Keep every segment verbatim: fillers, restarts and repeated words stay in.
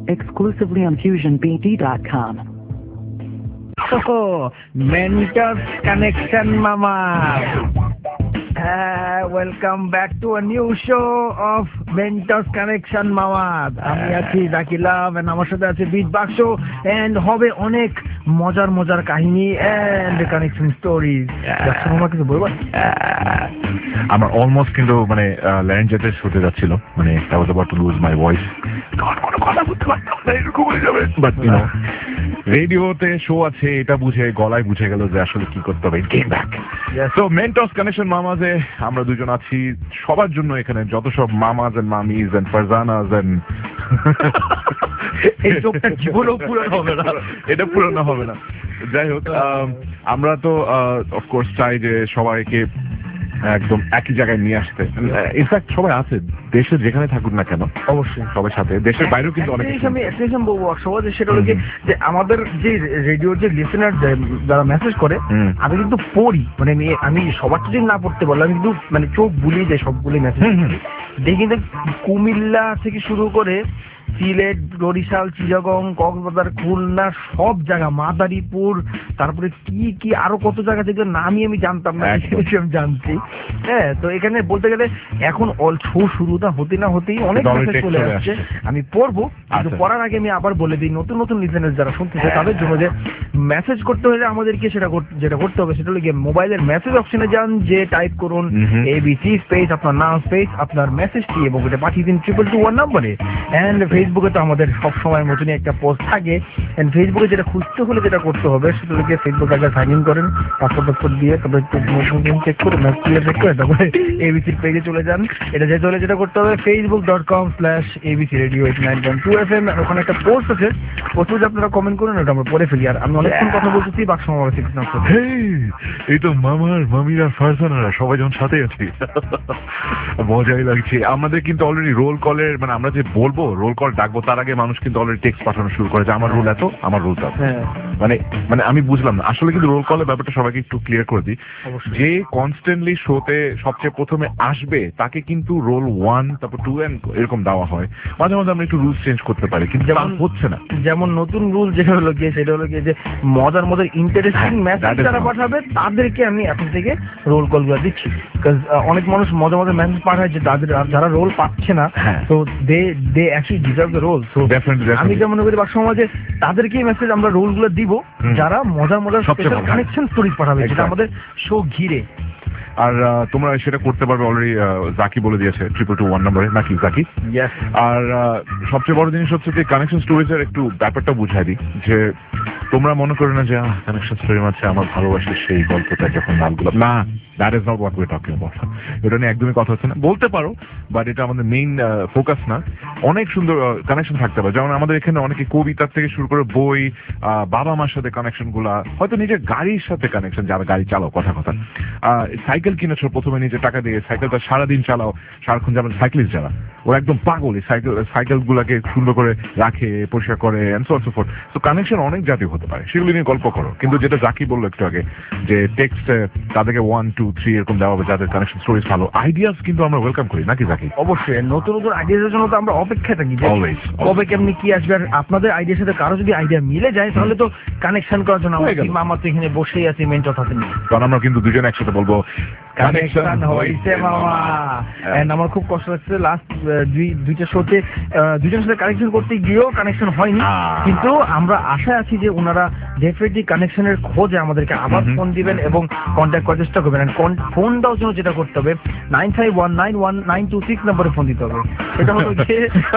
exclusively on fusion b d dot com. Oh, Mentos Connection, Mama. Uh, welcome back to a new show of Mentos Connection, Mama. আমি আছি Zaki love and আমার সাথে আছে bit বাক্স and হবে অনেক মজার মজার কাহিনী এন্ড কানেকশন স্টোরিজ। মামা কিছু বলবো? আমার অলমোস্ট কিন্তু মানে ল্যারেঞ্জাইটিস হতে যাচ্ছিল, মানে I was about to lose my voice. কোনো কথা বলতে পারতাম না, এরকম হয়ে যাবে। বাট ইউ নো, রেডিওতে শো আছে এটা বুঝে গলায় বুঝে গেল যে আসলে কি করতে হবে। Game back. So Mentos connection মামাজে আমরা দুজন আছি, সবার জন্য এখানে যত সব মামাজ এন্ড মামিজ এন্ড ফারজানাজ এন্ড এই চোখটা জীবনও পুরো হবে না, এটা পুরনো হবে না। যাই হোক, আমরা তো অফকোর্স চাই যে সবাইকে একদম একই জায়গায় নিয়ে আসতে। ইনফ্যাক্ট সবাই আছে, দেশে যেখানে থাকুক না কেন অবশ্যই সবার সাথে, দেশের বাইরেও কিন্তু অনেক। আমি এক্সপ্রেশন বলবো সহজ, সেটা হলো যে আমাদের যে রেডিওর যে লিসেনার যারা মেসেজ করে আমি কিন্তু পড়ি, মানে আমি আমি সবার যদি না পড়তে পারলাম কিন্তু মানে চোখ বুলিয়ে যায় সবগুলি মেসেজ দেখি। কুমিল্লা থেকে শুরু করে সিলেট, বরিশাল, চিটাগং, কক্সবাজার, খুলনা, সব জায়গা, মাদারীপুর, তারপরে কি কি আরো কত জায়গা যেগুলো নামই আমি জানতাম না আমি জানছি। হ্যাঁ, তো এখানে বলতে গেলে এখন অল শো শুরুটা হতে না হতেই অনেক মেসেজ চলে আসছে। আমি পড়বো, কিন্তু পড়ার আগে আমি আবার বলে দিই নতুন নতুন লিসেনার যারা শুনতেছে তাদের জন্য যে মেসেজ করতে হলে আমাদেরকে সেটা যেটা করতে হবে সেটা হলো গিয়ে মোবাইলের মেসেজ অপশনে যান, যে টাইপ করুন এবিসি স্পেস আপনার নাম স্পেস আপনার মেসেজটি এবং এটা পাঠিয়ে দিন ট্রিপল টু ওয়ান নম্বরে। এন্ড ফেসবুকে তো আমাদের সব সময় মতনই একটা পোস্ট থাকে, এন্ড ফেসবুকে যেটা খুঁজতে হলে যেটা করতে হবে সেটা হলো গিয়ে ফেসবুক আগে সাইন ইন করেন, পাসওয়ার্ড পাসওয়ার্ড দিয়ে তারপরে একটু চেক করে ম্যাপ ক্লিয়ার চেক করে তারপরে এবিসির পেজে চলে যান। এটা যেতে হলে যেটা করতে হবে Facebook dot com slash ABC radio eight nine point two F M. ওখানে একটা পোস্ট আছে, পোস্টে আপনারা কমেন্ট করুন, ওটা আমরা পড়ে ফেলি। আর আমি অনেকক্ষণ কথা বলতেছি, বাক্স মামার সিক্স নাম করতে। এই তো মামার মামিরা ফারজানারা সবাই যখন সাথে আছি মজাই লাগছে। আমাদের কিন্তু অলরেডি রোল কলের মানে আমরা যে বলবো রোল কল ডাকবো তার আগে মানুষ কিন্তু অলরেডি টেক্সট পাঠানো শুরু করে যে আমার রোল এত, আমার রোল এত। মানে মানে আমি বুঝলাম না আসলে, কিন্তু রোল কলের ব্যাপারটা সবাইকে একটু ক্লিয়ার করে দিই। যে কনস্ট্যান্টলি শোতে সবচেয়ে প্রথমে আসবে তাকে কিন্তু রোল ওয়ান তারপর টু এন্ড এরকম দেওয়া হয়। মাঝে মাঝে আমরা একটু রুলস চেঞ্জ করতে পারি, কিন্তু যেমন হচ্ছে না। যেমন নতুন রুল যেটা হলো গিয়ে সেটা হলো গিয়ে যে মজার মজার ইন্টারেস্টিং মেসেজ যারা পাঠাবে তাদেরকে আমি এখন থেকে রোল কল গুলো দিচ্ছি। অনেক মানুষ মজা মজা মেসেজ পাঠায় যে তাদের যারা রোল পাচ্ছে না, তো they they actually deserve the role. So আমি যেমন মনে করি বাক সমাজে তাদেরকে মেসেজ আমরা রোল গুলো দিব যারা মজার মজার স্পেশাল কানেকশন স্টোরি পাঠাবে, যেটা আমাদের শো ঘিরে। আর তোমরা সেটা করতে পারবে, অলরেডি জাকি বলে দিয়েছে ট্রিপল টু ওয়ান নম্বরে, নাকি জাকি? আর সবচেয়ে বড় জিনিস হচ্ছে যে কানেকশন স্টোরিজের একটু ব্যাপারটা বুঝাই দিই, যে তোমরা মনে করো না যে কানেকশন স্টোরির মাঝে আমার ভালোবাসার সেই গল্পটা যখন লালগোলাপ, না, that is not what we are talking about. এটা নিয়ে একদমই কথা হচ্ছে না, বলতে পারো, বাট এটা আমাদের মেইন ফোকাস না। অনেক সুন্দর কানেকশন থাকতে পারে, যেমন আমাদের এখানে অনেকে কবিতার থেকে শুরু করে বই, বাবা মার সাথে কানেকশন গুলা, হয়তো নিজের গাড়ির সাথে কানেকশন, যারা গাড়ি চালাও, কথা কথা সাইকেল কিনেছো, প্রথমে নিজে টাকা দিয়ে সাইকেলটা সারাদিন চালাও, সারাক্ষণ যেমন সাইক্লিস্ট যারা ওরা একদম পাগল, এই সাইকেল সাইকেল গুলাকে সুন্দর করে রাখে, পরিষ্কার করে, and so on so forth. So connection অনেক জাতীয় হতে পারে, সেগুলো নিয়ে গল্প করো। কিন্তু যেটা জাকি বললো একটু আগে, যে টেক্সট তাদেরকে ওয়ান টু থ্রি এরকম দেওয়া হবে যাদের কানেকশন স্টোরিজ ভালো, আইডিয়াস কিন্তু আমরা ওয়েলকাম করি, নাকি জাকি? অবশ্যই নতুন নতুন আইডিয়ার জন্য তো আমরা অপেক্ষা থাকি, কবে কেমনি কি আসবে। আর আপনাদের আইডিয়ার সাথে কারো যদি আইডিয়া মিলে যায় তাহলে তো কানেকশন করার জন্য আমার তো এখানে বসেই আছি মেন্টস হাতে নিয়ে, কারণ আমরা কিন্তু দুজন একসাথে বলবো কানেকশন হইছে মামা। এন্ড আমার খুব কষ্ট লাগছে, লাস্ট দুই দুইটা শোতে দুজনের সাথে কানেকশন করতে গিয়েও কানেকশন হয়নি, কিন্তু আমরা আশায় আছি যে ওনারা ডেফিনেটলি কানেকশনের খোঁজে আমাদেরকে আবার ফোন দিবেন এবং কন্ট্যাক্ট করার চেষ্টা করবেন। ফোন দেওয়ার জন্য যেটা করতে হবে nine five one nine one nine two six নম্বরে ফোন দিতে হবে। সেটা হলো যে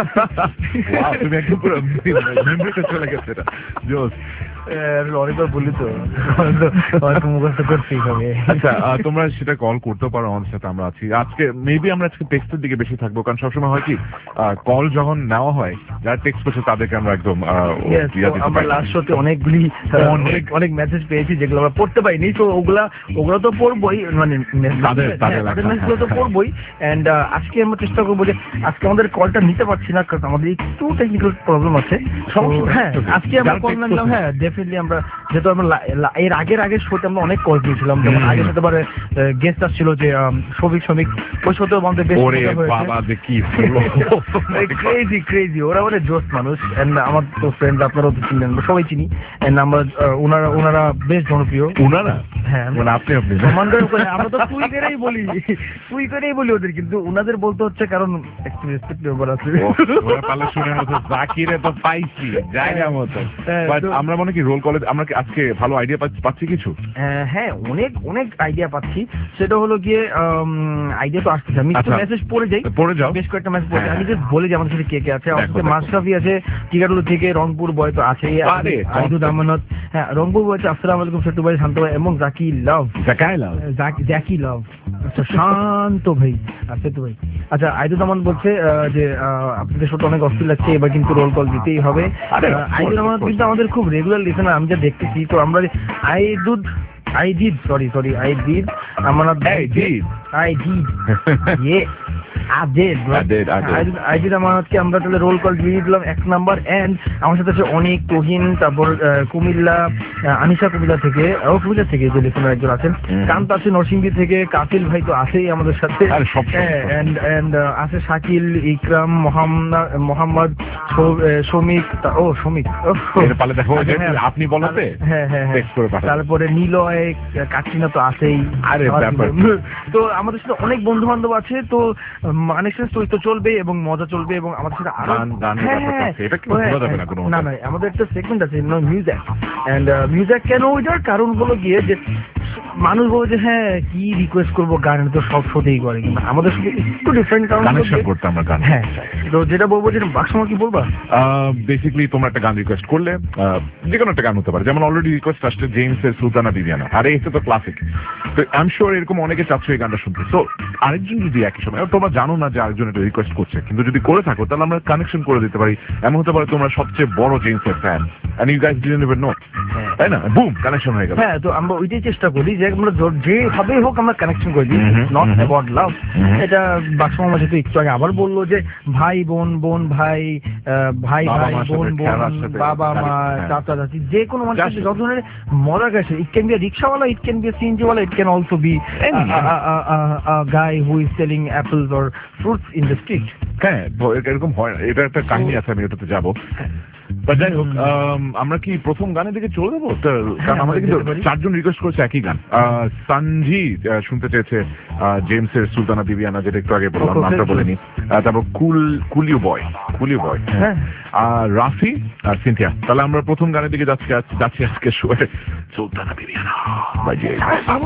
তুমি একদম পুরো মেমোরিতে চলে গেছে এটা, জোস। অনেকবার বলি তো মুখস্থ করতেই হবে। আচ্ছা, তোমরা সেটা কল করতে পারো আমাদের সাথে, আমরা আছি। আজকে মেবি আমরা আজকে টেক্সটের দিকে বেশি থাকবো, কারণ সবসময় হয় কি কল যখন নেওয়া হয় যারা টেক্সট করছে তাদেরকে আমরা একদম আমরা লাস্ট শোতে অনেকগুলি অনেক অনেক মেসেজ পেয়েছি যেগুলো আমরা পড়তে পারিনি, তো ওগুলা ওগুলো তো পড়বোই, মানে তাদের মেসেজগুলো তো পড়বোই। এন্ড আজকে আমরা চেষ্টা করবো যে আজকে আমাদের কলটা নিতে পারছি না কারণ আমাদের একটু টেকনিক্যাল প্রবলেম আছে। হ্যাঁ, আজকে আমরা কল নিলাম, হ্যাঁ ডেফিনেটলি আমরা যেহেতু আমরা লা- লা- এর আগের আগের শোতে আমরা অনেক কল দিয়েছিলাম, যেমন হুম। আগের সাথে গেস্ট আসছিল যে আম, শফিক শ্রমিক, ওই শোতেও আমাদের বেশ ওরে মজা হয়েছে। বাবা যে কি ক্রেজি ক্রেজি, ওরা মানে জোস মানুষ। And আমার তো ফ্রেন্ড, আপনারাও তো চিনেন, আমরা সবাই চিনি। And আমরা আহ, ওনারা ওনারা বেশ জনপ্রিয়। উনারা হ্যাঁ, মানে আপনি আপনি না? সম্মান করে করে আমরা তো তুই করেই বলি, তুই করেই বলি ওদের, কিন্তু ওনাদের বলতে হচ্ছে কারণ একটু রেসপেক্ট ব্যাপার আছে। ও, ওরা পারলে শুনে মতো জাকিরে তো পাইছি জায়গা মতো। হ্যাঁ, বাট তো- আমরা মনে কি রোল কলেজ আমরা কি আজকে ভালো আইডিয়া পাচ্ছি কিছু? আহ, হ্যাঁ, অনেক অনেক আইডিয়া পাচ্ছি। সেটা হলো গিয়ে আইডিয়া তো আসতেছে, আমি একটু আচ্ছা। মেসেজ পড়ে যাই, পড়ে যাও। বেশ কয়েকটা মেসেজ পড়ে যাই। হ্যাঁ। আমি জাস্ট বলে যে আমাদের সাথে কে কে আছে। আমার দেখো, সাথে দেখো। মাশরাফি আছে টিকাটুলু থেকে, রংপুর বয় তো আছেই, আরে, আইদুদ আমানত, হ্যাঁ রংপুর বয় আছে, আসসালামু আলাইকুম সেটু ভাই, শান্ত ভাই এবং জাকি লাভ, জাকাই লাভ। জাকি- জ্যাকি লাভ, আচ্ছা শান্ত ভাই, আচ্ছা তো ভাই, আচ্ছা আইদুদ আমান বলছে আহ, যে আহ, আপনাদের সাথে অনেক অস্থির লাগছে, এবার কিন্তু রোল কল দিতেই হবে। আরে, আহ, of course, আইদুদ of Aman course. কিন্তু আমাদের খুব রেগুলার লিসেনার, আমি যা দেখতেছি। তো আমরা আইদুদ I did sorry sorry I did Amanat Hey, did. I did ইয়ে I did, bro. I did, I did. I did, I did আমানতকে আমরা তাহলে রোল কল দিয়ে দিলাম এক নাম্বার। এন্ড আমার সাথে আছে অনেক, তোহিন, তারপর আহ, কুমিল্লা, আহ, আনিশা কুমিল্লা থেকে, ও কুমিল্লা থেকে যে লিসেনার একজন আছেন, হুম। কান্ত আছে নরসিংদী থেকে, কাফিল ভাই তো আছেই আমাদের সাথে, আরে, সব, সব, সব। এন্ড এন্ড আছে শাকিল, ইকরাম, মোহাম্মদ মোহাম্মদ সৌ- আহ, শমিক, তা- ও শমিক ওহ, এর পালে দেখো যে হ্যাঁ, আপনি বলতে হ্যাঁ হ্যাঁ হ্যাঁ text করে পাঠাবেন। তারপরে নিলয়, কাটরিনা তো আছেই। আরে, ব্যাপার। তো আমাদের সাথে অনেক বন্ধু বান্ধব আছে, তো কানেকশন স্টোরি তো চলবে এবং মজা চলবে, এবং আমাদের সাথে আরো গান- গানের হ্যাঁ, ব্যাপারটা হ্যাঁ, আছে। এটা কি হ্যাঁ, ভোলা যাবে না কোনো না মতে? না, আমাদের একটা সেগমেন্ট আছে মিউজিক। এন্ড মিউজিক কেন ওইটার কারণ হলো গিয়ে যে মানুষ বলে যে হ্যাঁ কি রিকোয়েস্ট করবো, গান তো সব শোতেই করে, কিন্তু আমাদের সাথে একটু ডিফারেন্ট কারণ হলো কানেকশন গিয়ে- করতে আমরা গান। হ্যাঁ, তো যেটা বলবো যে বাক্সমা কি বলবা? বেসিক্যালি তোমরা একটা গান রিকোয়েস্ট করলে আহ, যে কোনো একটা গান হতে পারে, যেমন অলরেডি রিকোয়েস্ট আসছে জেমসের সুলতানা বিবিয়ানা, আরে এটা তো ক্লাসিক। তো আই এম শিওর এরকম অনেকে চাচ্ছ এই গানটা শুনতে। তো আরেকজন যদি একই সময়, তোমরা জানো না যে আরেকজন এটা রিকোয়েস্ট করছে, কিন্তু যদি করে থাকো তাহলে আমরা কানেকশন করে দিতে পারি। এমন হতে পারে তোমরা সবচেয়ে বড় জেমসের fan and you guys didn't even know, তাই না? বুম, কানেকশন হয়ে গেল। হ্যাঁ, তো আমরা ওইটাই চেষ্টা করি যে আমরা য- যেভাবেই হোক আমরা কানেকশন করে দিই, হুম, নট হুম। অ্যাবাউট লাভ। হুম। এটা বাক্সমা মাঝে তো একটু আগে আবার বললো যে ভাই বোন, বোন ভাই, আহ, ভাই বাবা ভাই, মার বোন সাথে, বোন, খেলার সাথে, বাবা মা, হ্যাঁ। চাচা চাচি, যে কোনো মানুষের Just- যত ধরনের মজা গেছে। ইট ক্যান বি রিক্সাওয়ালা, ইট ক্যান বি সিএনজিওয়ালা, it can also be Any. Guy who is selling apples or fruits in the street. হ্যাঁ, ভ- এরকম হয় না। এটা একটা কাহিনী আছে, আমি ওটাতে যাবো। But যাই হোক, আম, আমরা কি প্রথম গানের দিকে চলে যাবো? তো, কারণ আমরা আমাদের কিন্তু যেতে পারি। চারজন রিকোয়েস্ট করেছে একই গান। আহ, সানজি আহ, শুনতে চেয়েছে আহ, জেমসের সুলতানা বিবিয়ানা, যেটা একটু আগে বললাম, Okay, নামটা okay. বলিনি। আহ, তারপর কুল কুলিও বয় কুলিও বয় হ্যাঁ। আর রাফি আর সিনথিয়া। তাহলে আমরা প্রথম গানের দিকে যাচ্ছি আজ- যাচ্ছি আজকে শোয়ে সুলতানা বিবিয়ানা by James।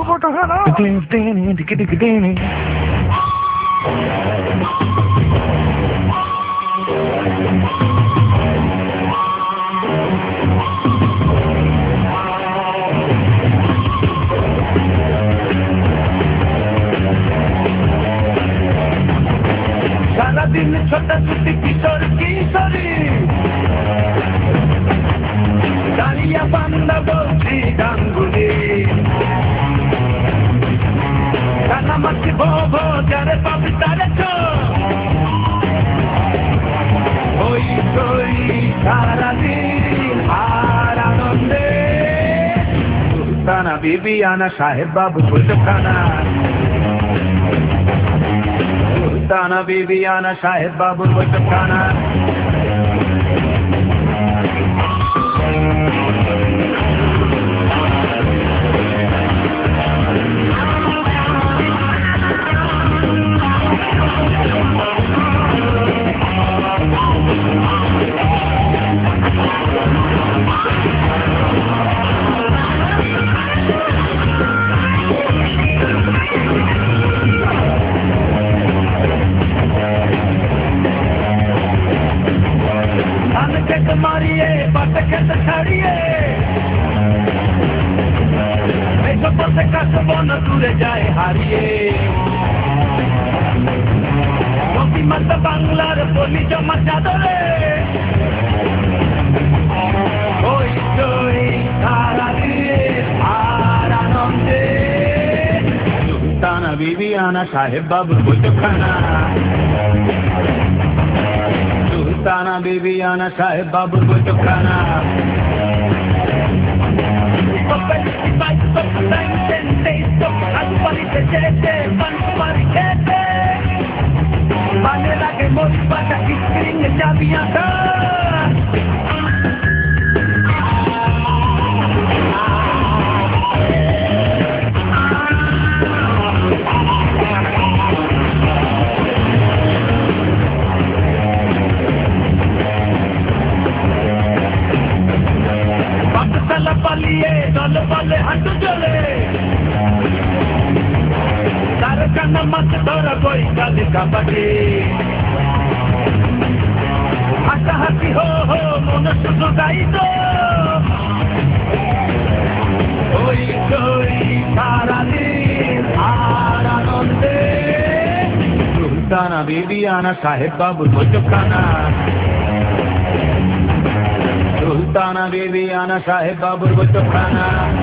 সারাদিন ছোটাছুটি কিশোর কিশোরী, দাঁড়িয়া বান্দা বলছি গাঙ্গুলি, কানামাছি ভব যারে পাবি তারে চো, ওই কই সারাদিন আর আনন্দে, সুলতানা বিবিয়ানা সাহেব বাবু বৈঠকখানা, সুলতানা বিবিয়ানা সাহেব বাবুর বৈঠকখানা। ধান খেতে মারিয়ে পাটে খেতে ছাড়িয়ে, এইসব পথে কাশব না দূরে যায় হারিয়ে, রবিমাতা বাংলার বলি জমা চাদরে, ওই জয় সারাদিন আর আনন্দে, সুলতানা বিবিয়ানা সাহেব বাবুর বৈঠকখানা, সুলতানা বিবিয়ানা সাহেব বাবুর বৈঠকখানা। পালিয়ে দল বলে হাঁটু চলে তার কান্না মাছ ধরা বই কালে কাবাডি হাসাহাসি হো হো মনে শুধু গাইত ওই ওই সারাদিন আর আনন্দে সুলতানা বিবিয়ানা সাহেব বাবুর বৈঠকখানা সুলতানা বিবিয়ানা সাহেব বাবুর বৈঠকখানা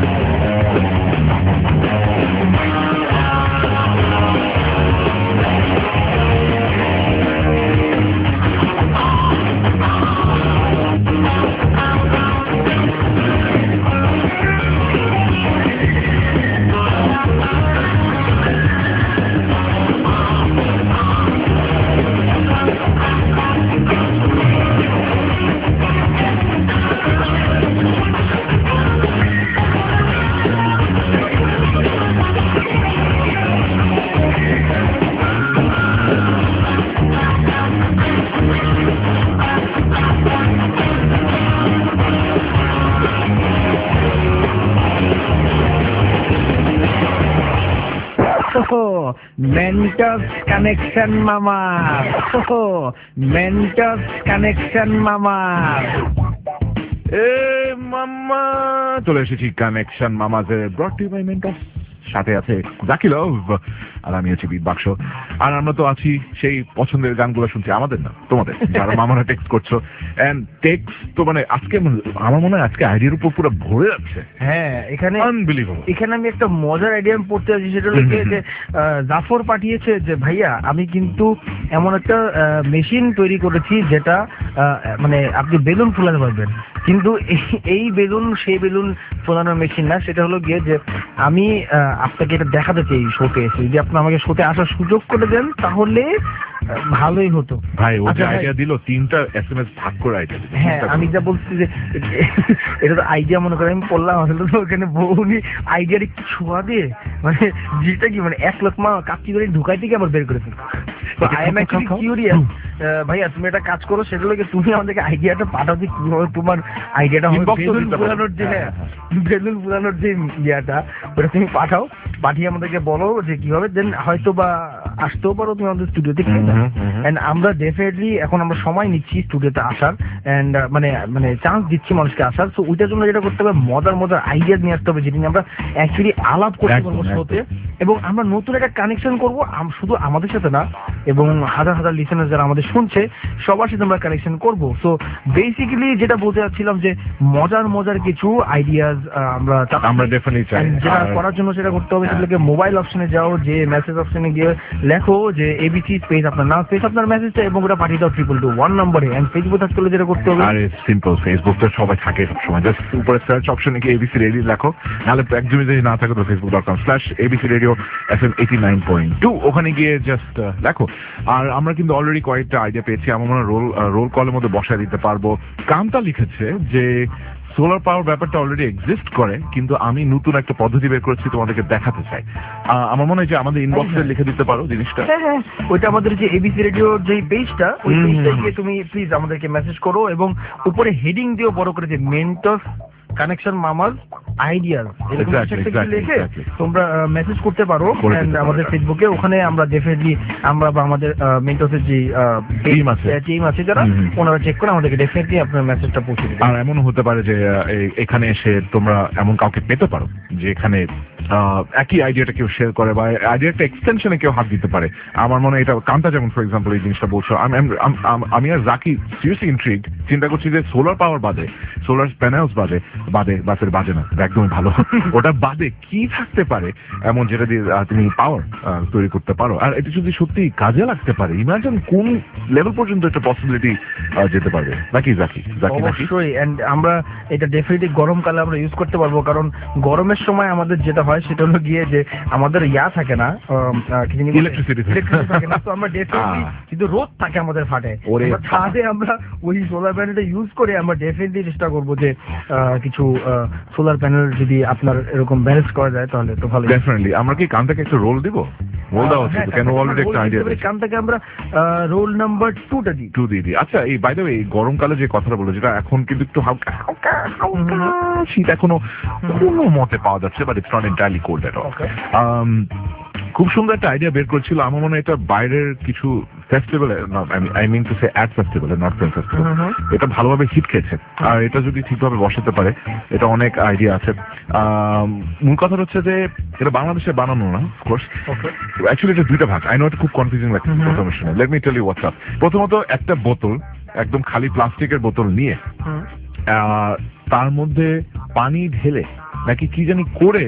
মেন্টাস কানেকশন মামা মেন্টাস কানেকশন মামা এ মামা চলে এসেছি কানেকশন মামাজের ব্রট টু বাই মেন্টাস সাথে আছে জাকি লভ আর আমি আছি বিট বাক্স আর আমরা তো আছি সেই পছন্দের গানগুলো শুনছি আমাদের না তোমাদের যারা মামারা টেক্সট করছো এন্ড টেক্সট তো মানে আজকে আমার মনে হয় আজকে আইডিয়ার উপর পুরো ভরে যাচ্ছে হ্যাঁ এখানে আনবিলিভেবল এখানে আমি একটা মজার আইডিয়া পড়তে আছি সেটা হলো যে জাফর পাঠিয়েছে যে ভাইয়া আমি কিন্তু এমন একটা মেশিন তৈরি করেছি যেটা মানে আপনি বেলুন ফুলাতে পারবেন কিন্তু এই বেলুন সেই বেলুন ফোলানোর মেশিন না সেটা হলো গিয়ে যে আমি আপনাকে এটা দেখাতে চাই শোতে এসে যদি আপনি আমাকে শোতে আসার সুযোগ করে দেন তাহলে ভালোই হতো ভাই ও যে আইডিয়া দিল তিনটা এসএমএস ভাগ করে আইডিয়া দিল হ্যাঁ আমি যা বলছি যে এটা তো আইডিয়া মনে করে আমি পড়লাম আসলে তো ওখানে বউনি আইডিয়ার একটু ছোঁয়া দিয়ে মানে যেটা কি মানে এক লোক মা কাপড়ি করে ঢুকাই থেকে আবার বের করেছে তো আই এম অ্যাকচুয়ালি কিউরিয়াস ভাইয়া তুমি একটা কাজ করো সেটা লোকে তুমি আমাদেরকে আইডিয়াটা পাঠাও যে কিভাবে তোমার আইডিয়াটা হবে বেলুন ফুলানোর যে হ্যাঁ বেলুন ফুলানোর যে ইয়েটা ওটা তুমি পাঠাও পাঠিয়ে আমাদেরকে বলো যে কিভাবে দেন হয়তো বা আসতেও পারো তুমি আমাদের স্টুডিওতে এন্ড আমরা ডেফিনেটলি এখন আমরা সময় নিচ্ছি স্টুডিওতে আসার এন্ড মানে মানে চান্স দিচ্ছি মানুষকে আসার তো ওইটার জন্য যেটা করতে হবে মজার মজার আইডিয়া নিয়ে আসতে হবে যেটা নিয়ে আমরা অ্যাকচুয়ালি আলাপ করতে পারবো শোতে এবং আমরা নতুন একটা কানেকশন করবো শুধু আমাদের সাথে না এবং হাজার হাজার লিসেনার যারা আমাদের শুনছে সবার সাথে আমরা কানেকশন করবো সো বেসিক্যালি যেটা বলতে চাচ্ছিলাম যে মজার মজার কিছু আইডিয়াস আমরা আমরা ডেফিনেটলি চাই যেটা করার জন্য সেটা করতে হবে সেটাকে মোবাইল অপশনে যাও যে মেসেজ অপশনে গিয়ে লেখো যে এবিসি স্পেস আপনার নাম স্পেস আপনার মেসেজটা এবং ওটা পাঠিয়ে দাও ট্রিপল টু ওয়ান নম্বরে এন্ড ফেসবুক থাকতে হলে যেটা করতে হবে আরে সিম্পল ফেসবুক তো সবাই থাকে সবসময় জাস্ট উপরে সার্চ অপশনে গিয়ে এবিসি রেডিও লেখো নাহলে একদমই যদি না থাকে তো Facebook dot com slash ABC radio F M eighty nine point two ওখানে গিয়ে জাস্ট লেখো আর আমরা কিন্তু অলরেডি কয়েকটা আইডিয়া পেয়েছি আমার মনে হয় রোল রোল কলের মধ্যে বসায় দিতে পারবো কামটা লিখেছে যে সোলার পাওয়ার ব্যাপারটা অলরেডি এক্সিস্ট করে কিন্তু আমি নতুন একটা পদ্ধতি বের করেছি তোমাদেরকে দেখাতে চাই আমার মনে হয় যে আমাদের ইনবক্সে লিখে দিতে পারো জিনিসটা হ্যাঁ হ্যাঁ ওইটা আমাদের যে এবিসি রেডিওর যে পেজটা ওই পেজটা গিয়ে তুমি প্লিজ আমাদেরকে মেসেজ করো এবং উপরে হেডিং দিও বড় করে যে মেন্টস কানেকশন মামার আইডিয়াস এরকম একটা লিখে তোমরা মেসেজ করতে পারো আমাদের ফেসবুকে ওখানে আমরা ডেফিনেটলি আমরা বা আমাদের মেন্টসের যে টিম আছে টিম আছে যারা ওনারা চেক করে আমাদেরকে ডেফিনেটলি আপনার মেসেজটা পৌঁছে দেবে আর এমন হতে পারে যে এখানে এসে তোমরা এমন কাউকে পেতে পারো যে এখানে একই আইডিয়াটা কেউ শেয়ার করে বা আইডিয়াটা এক্সটেনশনে কেউ হাত দিতে পারে আমার মনে হয় এটা কান্তা যেমন ফর এক্সাম্পল এই জিনিসটা বলছো আমি আর জাকি সিরিয়াসলি ইন্ট্রিগড চিন্তা করছি যে সোলার পাওয়ার বাদে সোলার প্যানেলস বাদে বাদে বাসের বাজে না একদমই ভালো। ওটা বাদে কি থাকতে পারে এমন যেটা দিয়ে তুমি পাওয়ার তৈরি করতে পারো, আর এটা যদি সত্যি কাজে লাগতে পারে, ইমাজিন কোন লেভেল পর্যন্ত একটা পসিবিলিটি যেতে পারবে নাকি জাকি? জাকি অবশ্যই, এন্ড আমরা এটা ডেফিনেটলি গরমকালে আমরা ইউজ করতে পারবো, কারণ গরমের সময় আমাদের যেটা হয় সেটা হলো গিয়ে যে আমাদের ইয়া থাকে না, ইলেকট্রিসিটি থাকে না, তো আমরা ডেফিনেটলি কিন্তু রোদ থাকে আমাদের ফাটে, ছাদে আমরা ওই সোলার প্যানেলটা ইউজ করে আমরা ডেফিনেটলি চেষ্টা করবো যে কিছু সোলার প্যানেল যদি আপনার এরকম ব্যালেন্স করা যায় তাহলে তো ভালো। ডেফিনেটলি। আমরা কি কানটাকে একটা রোল দিব? রোল দেওয়া হচ্ছে কেন, অলরেডি একটা আইডিয়া আছে। কানটাকে আমরা রোল নাম্বার টুটা দিই, টু দিয়ে দিই। আচ্ছা, এই বাই দ্য ওয়ে, এই গরমকালে যে কথাটা বলো, যেটা এখন কিন্তু একটু হালকা হালকা হালকা শীত এখনো কোনো মতে পাওয়া যাচ্ছে, but it's not entirely cold at all. খুব সুন্দর একটা আইডিয়া বের করছিল, আমার মনে হয় এটা বাইরের কিছু ফেস্টিভ্যালে, I mean to say ad ফেস্টিভ্যালে, নট ফিল্ম ফেস্টিভ্যাল, এটা ভালোভাবে হিট খেয়েছে। আর এটা যদি ঠিকভাবে বসাতে পারে, এটা অনেক আইডিয়া আছে। মূল কথা হচ্ছে যে এটা বাংলাদেশে বানানো না, অফকোর্স। অ্যাকচুয়ালি এটা দুইটা ভাগ। আই নো এটা খুব কনফিউজিং লাগছে প্রথমে শুনে। Let me tell you what's up. প্রথমত একটা বোতল, একদম খালি প্লাস্টিকের বোতল নিয়ে তার মধ্যে পানি ঢেলে নাকি কি জানি করে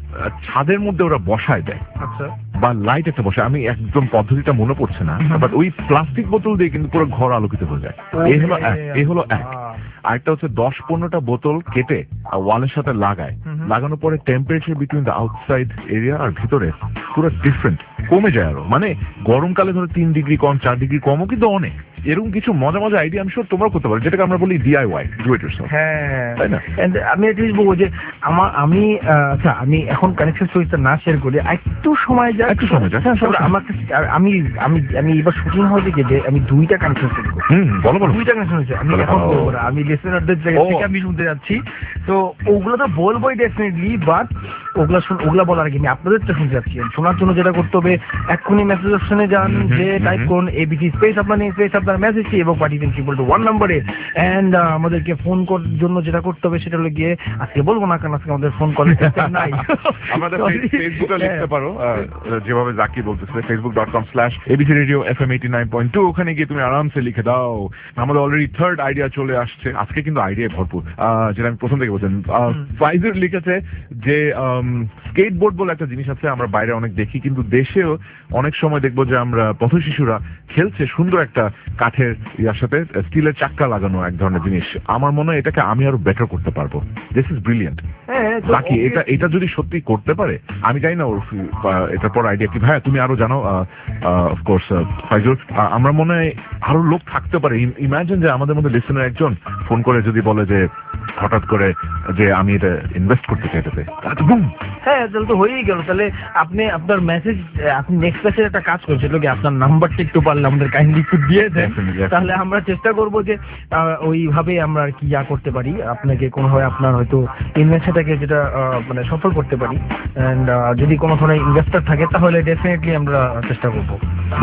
ছাদের মধ্যে ওরা বসায় দেয়, বা লাইট একটা বসায়, আমি একদম পদ্ধতিটা মনে পড়ছে না, বাট ওই প্লাস্টিক বোতল দিয়ে কিন্তু পুরো ঘর আলোকিত হয়ে যায়। এই হলো এক। এই হলো এক। আরেকটা হচ্ছে দশ পনেরোটা বোতল কেটে ওয়ালের সাথে লাগায়, লাগানোর পরে temperature between the outside area আর ভিতরে পুরো ডিফারেন্ট কমে যায় আরো। মানে গরমকালে ধরো তিন ডিগ্রি কম, চার ডিগ্রি কমও কিন্তু অনেক। এরকম কিছু মজা মজা আইডিয়া আমি শিওর তোমরা করতে পারো, যেটাকে আমরা বলি ডিআইওয়াই, ডু ইট ইয়োরসেলফ। হ্যাঁ, তাই না? আমি একটা জিনিস বলবো যে আমার আমি আচ্ছা আমি এখন কানেকশন স্টোরিটা না শেয়ার করি, একটু সময় যায়, একটু সময় যায় আমার কাছে। আমি আমি আমি এবার শুটিং হয়ে গিয়ে আমি দুইটা কানেকশন স্টোরি করি। হুম, বলো বলো। দুইটা কানেকশন হয়েছে, আমি এখন বলবো না, আমি লিসেনারদের জায়গা থেকে আমি শুনতে যাচ্ছি। তো ওগুলো তো বলবোই ডেফিনেটলি, বাট ওগুলা ওগুলা বলার আগে আমি আপনাদেরটা শুনতে যাচ্ছি। শোনার জন্য যেটা করতে হবে, এক্ষুনি মেসেজ অপশনে যান, যে টাইপ করুন এবিসি স্পেস আপনার নেম স্পেস আপনার মেসেজটি এবং পাঠিয়ে দিন ট্রিপল টু ওয়ান নম্বরে। এন্ড আমাদেরকে ফোন করার জন্য যেটা করতে হবে সেটা হলো গিয়ে, আজকে বলবো না কারণ আজকে আমাদের ফোন কল নাই। আমাদের ফেসবুকে লিখতে পারো, যেভাবে জাকি বলতেছে, Facebook dot com slash ABC radio F M eighty nine point two. ওখানে গিয়ে তুমি আরামসে লিখে দাও। আমাদের অলরেডি থার্ড আইডিয়া চলে আসছে। আজকে কিন্তু আইডিয়া ভরপুর, যেটা আমি প্রথম থেকে বলছেন। ফাইজের লিখেছে যে স্কেটবোর্ড বলে একটা জিনিস আছে, আমরা বাইরে অনেক দেখি, কিন্তু দেশেও অনেক সময় দেখবো যে আমরা পথ শিশুরা খেলছে সুন্দর একটা কাঠের ইয়ার সাথে স্টিলের চাক্কা লাগানো এক ধরনের জিনিস। আমার মনে হয় এটাকে আমি আরো বেটার করতে পারবো। This is brilliant. বাকি এটা এটা যদি সত্যি করতে পারে, আমি জানি না ওর এটার পর আইডিয়া কি। ভাইয়া তুমি আরো জানো অফকোর্স ফাইজুল, আমরা মনে হয় আরো লোক থাকতে পারে। ইমাজিন যে আমাদের মধ্যে লিসেনার একজন ফোন করে যদি বলে যে হঠাৎ করে যে আমি এটা ইনভেস্ট করতে চাই এটাতে, হ্যাঁ তাহলে তো হয়েই গেল। তাহলে আপনি আপনার মেসেজ, আপনি নেক্সট মেসেজে একটা কাজ করছেন, লোকে আপনার নাম্বারটা একটু পারলে আমাদের কাইন্ডলি একটু দিয়ে দেন, তাহলে আমরা চেষ্টা করবো যে ওইভাবে আমরা আর কি ইয়া করতে পারি, আপনাকে কোনোভাবে আপনার হয়তো ইনভেস্টটাকে যেটা মানে সফল করতে পারি। এন্ড যদি কোনো ধরনের ইনভেস্টর থাকে তাহলে ডেফিনেটলি আমরা চেষ্টা করবো।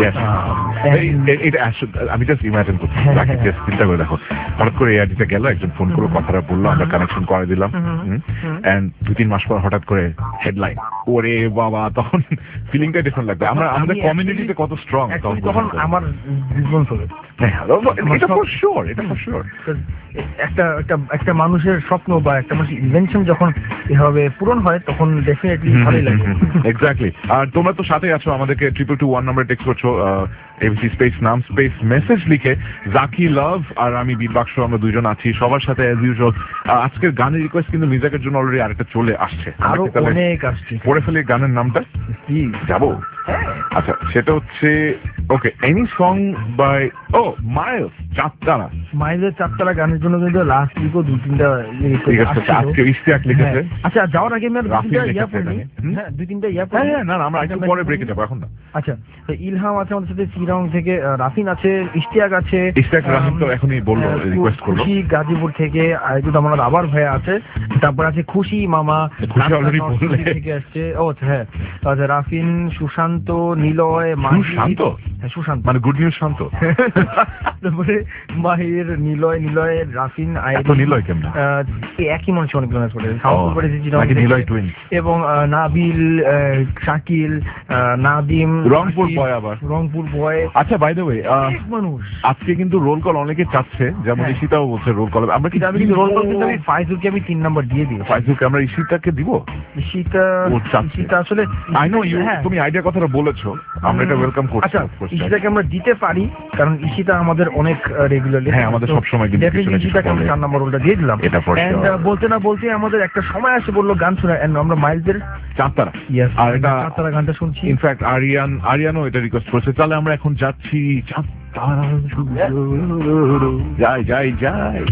আমি জাস্ট ইমাজিন করছি, চিন্তা করে দেখো, হঠাৎ করে এআইডিতে গেল, একজন ফোন করে কথাটা বললো, আমরা কানেকশন করে দিলাম, এন্ড দু তিন মাস পর হঠাৎ করে হেডলাইন, ওরে বাবা, তখন ফিলিংটা ডিফারেন্ট লাগবে। আমরা আমাদের কমিউনিটিতে কত স্ট্রং তখন আমার জীবন চলে। এটা ফর শিওর, এটা ফর শিওর। একটা একটা একটা মানুষের স্বপ্ন বা একটা মানুষের ইনভেনশন যখন এভাবে পূরণ হয় তখন ডেফিনেটলি ভালোই লাগে। এক্স্যাক্টলি। আর তোমরা তো সাথে আছো, আমাদেরকে triple two one number text করছো, এবিসি স্পেস নাম স্পেস মেসেজ লিখে। জাকি লাভ আর আমি বিট বাক্স, আমরা দুইজন আছি সবার সাথে অ্যাজ ইউজুয়াল। আজকের গানের রিকোয়েস্ট কিন্তু মিউজিকের জন্য অলরেডি আরেকটা চলে আসছে, আরো অনেক আসছে। পড়ে ফেলে গানের নামটা কি যাবো? আচ্ছা, সেটা হচ্ছে okay, any song by uh Miles Chandtara. মাইলসের চাঁদতারা গানের জন্য কিন্তু লাস্ট উইকও দুই তিনটা আজকে ইশতিয়াক লিখেছে। আচ্ছা, যাওয়ার আগে আমি দুই তিনটা ইয়া পড়ি। হ্যাঁ, দুই তিনটা ইয়া পড়ি। হ্যাঁ না, আমরা একটু পরে ব্রেকে যাবো, এখন না। আচ্ছা, তো ইলহাম আছে আমাদের সাথে, চিরং থেকে রাফিন আছে, ইশতিয়াক আছে। ইশতিয়াক রাফিন তো এখনই বললো, রিকোয়েস্ট করলো। খুশি গাজীপুর থেকে আয়োজিত আমাদের আবার ভাইয়া আছে। তারপর আছে খুশি মামা খুশি অলরেডি বললে থেকে আসছে। ও হ্যাঁ, আচ্ছা, রাফিন, সুশান্ত, নিলয়, মাহি শান্ত হ্যাঁ সুশান্ত মানে গুড নিউজ শান্ত তারপরে মাহির, নিলয়, নিলয়ের রাফিন, এত নিলয় কেমন একই মানুষ অনেকজন আছে নিলয় টুইন এবং নাবিল, শাকিল, নাদিম, রংপুর বয় আবার রংপুর বয়। আচ্ছা বাই দ্য ওয়ে মানুষ আজকে কিন্তু রোল কল অনেকে চাচ্ছে, যেমন ঈশিতাও বলছে রোল কল। আমরা কি আমি কিন্তু রোল কল কিন্তু আমি ফাইজুলকে আমি তিন নাম্বার দিয়ে দিই। ফাইজুলকে আমরা ঈশিতাকে দিব। ঈশিতা ঈশিতা আসলে আই নো ইউ, তুমি আইডিয়া কথাটা বলেছো, আমরা এটা ওয়েলকাম করছি। আচ্ছা ঈশিতাকে আমরা দিতে পারি কারণ ঈশিতা আমাদের অনেক রেগুলারলি, হ্যাঁ আমাদের সব সময় কিন্তু ঈশিতাকে আমি চার নাম্বার রোলটা দিয়ে দিলাম। এটা বলতে না বলতে আমাদের একটা সময় আসে বললো গান শোনা, আমরা মাইলসের চাঁদতারা, আর এটা চাঁদতারা গানটা শুনছি। ইনফ্যাক্ট আরিয়ান আরিয়ানও এটা রিকোয়েস্ট করেছে। তাহলে আমরা এখন যাচ্ছি চাঁদতারা, যাই যাই যাই।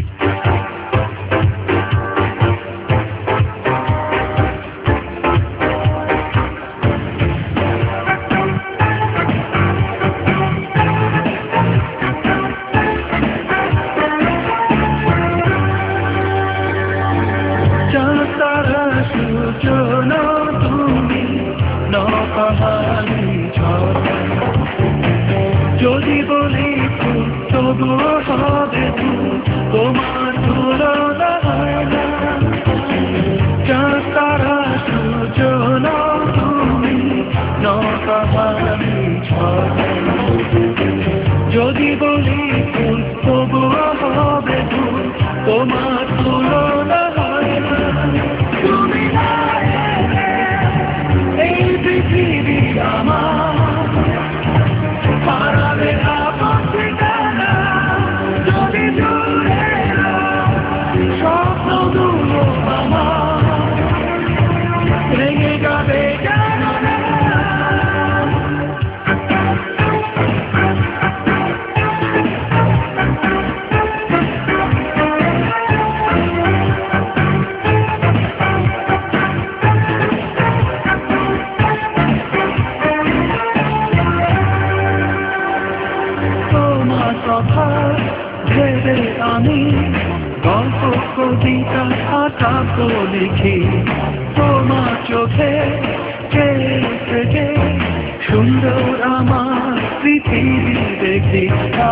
যদি বলি তবুও হবে তোমার তুলনা হয় না, তারা সূচনা তুমি নকাহারি ছড়া। যদি বলি তবুও হবে তোমার তুলনা হয় না, তুমি না এই পৃথিবী আমার হারাবে আপন ঠিকানা। যদি দূরে স্বপ্নগুলো আমার ভেঙে যাবে জানো না। ভেবে আমি গল্প কবিতা খাতাপ লিখি, তোমার চোখে থেকে সুন্দর আমার পৃথিবী দেখি।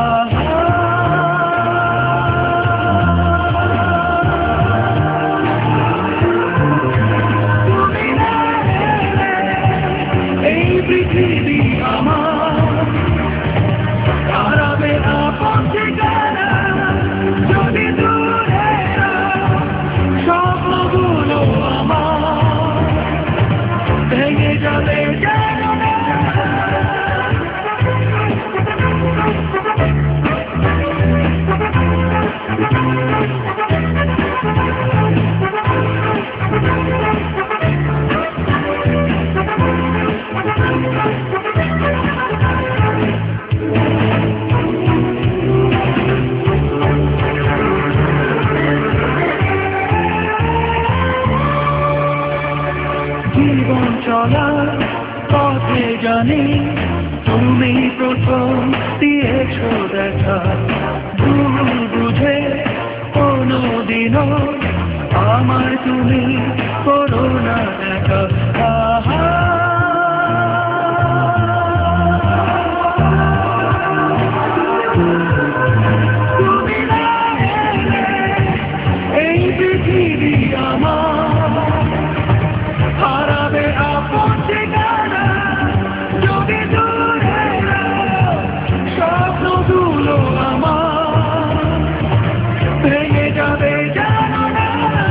এই পৃথিবী আমার হারাবে আপন ঠিকানা। যদি দূরে স্বপ্নগুলো আমার ভেঙে যাবে জানো না। জীবন চলার পথে জানি তুমি প্রথম দিয়েছ দেখা, ভুল বুঝে কোনোদিনও আমার তুমি করো না দেখা। তুমি না এই পৃথিবী আমার হারাবে আপন ঠিকানা। যদি দূরে স্বপ্নগুলো আমার ভেঙে যাবে জানো না।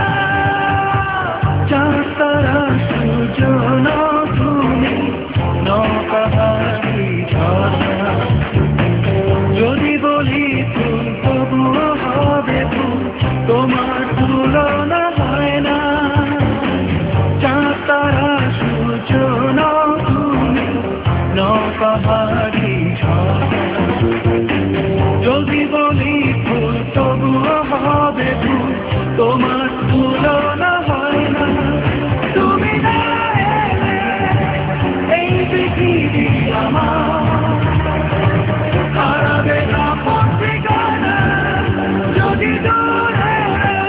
চাঁদতারা সূচনা তুমি নকাহারি ঝর্ণা। যদি বলি ফুল তবুও হবে ফুল, তোমার তুলনা হয় না। চাঁদতারা সূচনা তুমি নকাহারি ঝর্ণা। যদি বলি ফুল তবুও হবে ফুল, তোমার তুলনা হয় না। তুমি না এই পৃথিবী আমার হারাবে আপন ঠিকানা। যদি দূরে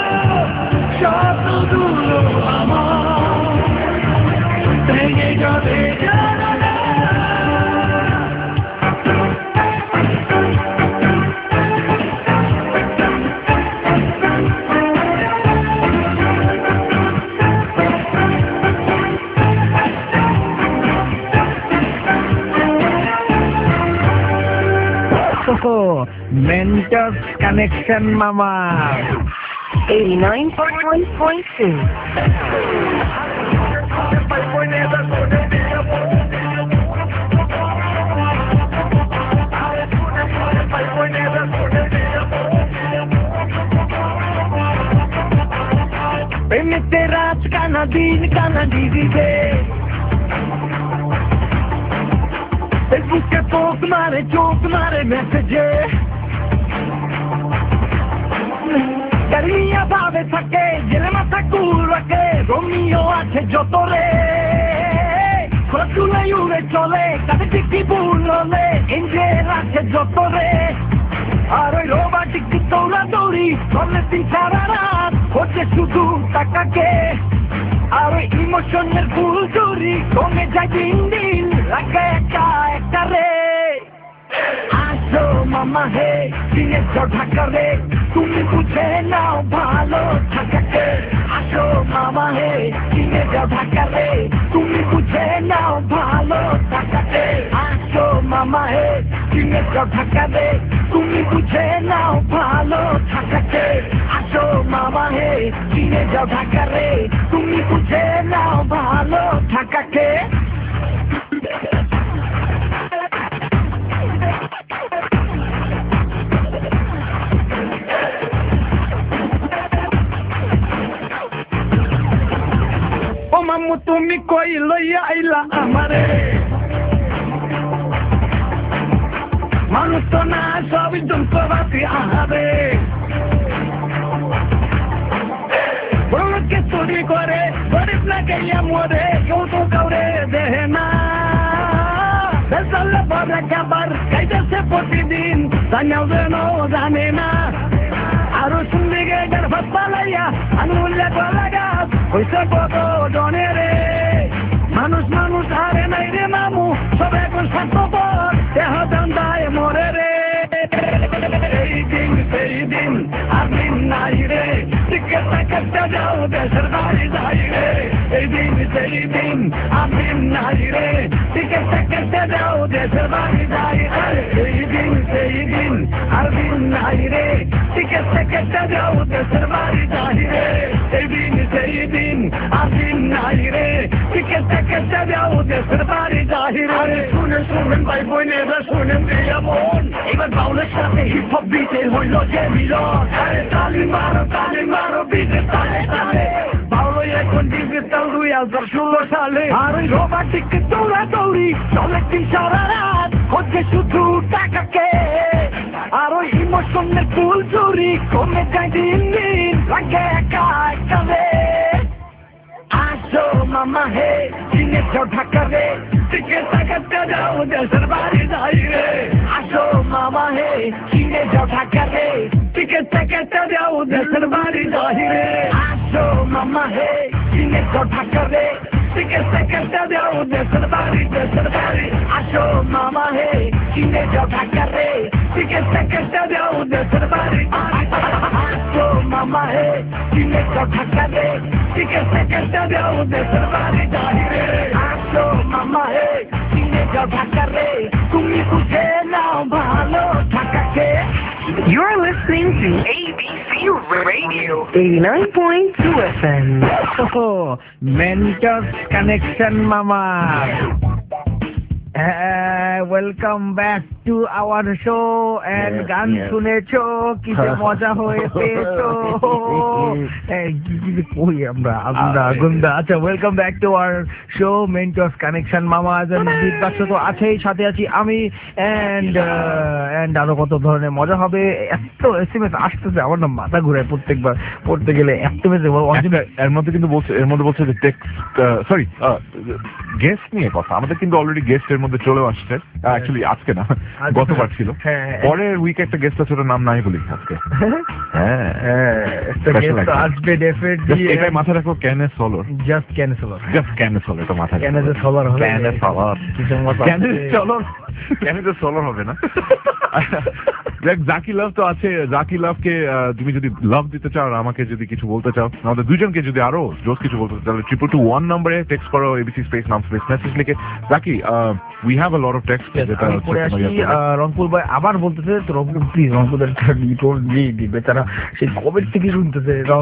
স্বপ্নগুলো আমার ভেঙে যাবে জানো না। মেন্টাস কানেকশন মামা eighty-nine point one point two. প্রেমেতে রাত কানা দিন কানা দিদিবে ফেসবুকে পোস্ট মারে চোখ মারে মেসেজে কারিয়া ভাবে থাকে জেলে মাথা কুল রাখে রোমিও আছে যত রে খোঁজুলে উড়ে চলে কাছে টিকি বুললে এঞ্জেল আছে যত রে আর ওই রোবাটিক দৌড়া দৌড়ি চলে তিন সারা রাত হচ্ছে শুধু টাকাকে আর ওই ইমোশনের ফুল চুরি কমে যায় দিন দিন লাগে একা একা রে আসো মামা হে দিনের ঢাকা রে তুমি বুঝে নাও ভালো থাকাকে আসো মামা হে দিনের ঢাকা রে তুমি বুঝে নাও ভালো থাকাকে আসো মামা হে দিনের ঢাকা রে তুমি বুঝে নাও ভালো থাকাকে আসো মামা হে দিনের ঢাকা রে তুমি বুঝে নাও ভালো থাকাকে ও মামু তুমি কই লইয়া আইলা আমারে মানুষ তো না সবই যন্ত্রপাতি আহারে বড়কে চুরি করে গরিব না গেলে মরে কেউ তো কাউরে দেহে না বেসালে বড় খাবার খাইতেছে প্রতিদিন জানাও যেন জানে না আরো শুনবি গে গর্ভ পালাইয়া আঙুলে গলা গাছ হইছে কত জনে রে মানুষ মানুষ হারে নাই রে মামু সব এখন স্বার্থপর দেহ দান্দায় মরে রে এই দিন সেই দিন আদিন নাই রে টিকেটটা কেটে যাও দেশের বাড়ি যাই রে এই দিন সেই দিন আদিন নাই রে টিকেটটা কেটে যাও দেশের বাড়ি যাই রে এই দিন সেই দিন আদিন নাই রে টিকেটটা কেটে যাও দেশের বাড়ি যাই রে এই দিন সেই দিন আদিন নাই রে টিকেটটা কেটে যাও দেশের বাড়ি যাই রে শুনে শুনেন ভাই বোনেরা শুনেন দিয়া মন এবার বাউলের সাথে হিপ হপ বিটে হইল যে মিলন আরে তালি মারো তালি মারো বিটে তালে তালে বাউল এখন ডিজিটাল দুই হাজার ষোলো সালে আর ওই রোবাটিক দৌড়া দৌড়ি চলে তিন সারা রাত হচ্ছে শুধু টাকাকে আর ওই ইমোশনের ফুল চুরি কমে যায় দিন দিন লাগে একা একা রে আসো মামা হে দিনে ঢাকা রে টিকে টাকাতে যাও দেশের বাড়ি যাই রে আসো মামা হে দিনে ঢাকা রে টিকে টাকাতে যাও দেশের বাড়ি যাই রে আসো মামা হে দিনে ঢাকা রে টিকে টাকাতে যাও দেশের বাড়ি দেশের বাড়ি আসো মামা হে দিনে ঢাকা রে টিকে টাকাতে যাও দেশের বাড়ি আসো মামা হে দিনে ঢাকা রে টিকে টাকাতে যাও দেশের বাড়ি যাই রে আসো মামা হে দিনে ঢাকা রে তুমি বুঝে নাও ভালো থাকাকে You're listening to A B C Radio eighty-nine point two F M. Mentos connection মামা welcome back to our show and গান শুনেছো কি যে মজা হয়ে পেয়েছো কই আমরা আমরা গুন্ডা আচ্ছা welcome back to our show Mentos connection মামা বিগ বাক্স তো আছেই সাথে আছি আমি এন্ড এন্ড আরো কত ধরনের মজা হবে এত এসএমএস আসতেছে আমার না মাথা ঘুরায় প্রত্যেকবার পড়তে গেলে এত মেসেজ এর মধ্যে কিন্তু বলছে এর মধ্যে বলছে যে টেক্সট সরি গেস্ট নিয়ে কথা আমাদের কিন্তু অলরেডি গেস্ট এর মধ্যে চলেও আসছে অ্যাকচুয়ালি আজকে না গতবার ছিল পরের উইকে একটা গেস্ট আছে ওটার নাম নাই বলি আজকে হ্যাঁ একটা গেস্ট আসবে ডেফিনেটলি এটাই মাথায় রাখো ক্যানে সলোর জাস্ট ক্যানে সলোর জাস্ট ক্যানে সলোর এটা মাথায় ক্যানে সলোর হবে ক্যানে সলোর কিছু মত ক্যানে সলোর ক্যানি তো সোলার হবে না। দেখ জাকি লাভ তো আছে, জাকি লাভকে তুমি যদি লাভ দিতে চাও আর আমাকে যদি কিছু বলতে চাও, আমাদের দুজনকে যদি আরো জোস কিছু বলতে চাও, তাহলে ট্রিপল টু ওয়ান নম্বরে টেক্সট করো এবিসি স্পেস নাম স্পেস মেসেজ লিখে। Zaki we have a lot of text. যেটা রংপুর ভাই আবার বলতেছে তো রংপুর প্লিজ রংপুরের বেচারা সেই কবে থেকে শুনতেছে রং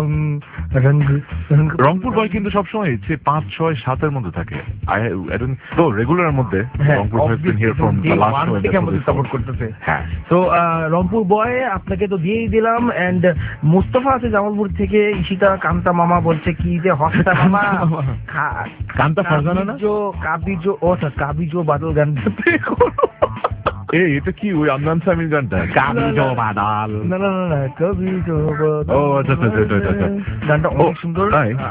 রংপুর বয় কিন্তু সবসময় পাঁচ ছয় সাতের মধ্যে থাকে তো রেগুলার মধ্যে। রংপুর সাপোর্ট করতেছে। হ্যাঁ তো রংপুর বয় আপনাকে তো দিয়েই দিলাম। এন্ড মুস্তফা আছে জামালপুর থেকে, ঈশিতা কান্তা মামা বলছে কি যে হস্তা মামা কান্তা ফারজানা না কাবিজো ও কাবিজো বাদল গান এই এটা কি ওই আদনান সামির গানটা কাবিজো বাদাল? না না না কাবিজো বাদাল। ও আচ্ছা আচ্ছা আচ্ছা গানটা অনেক সুন্দর।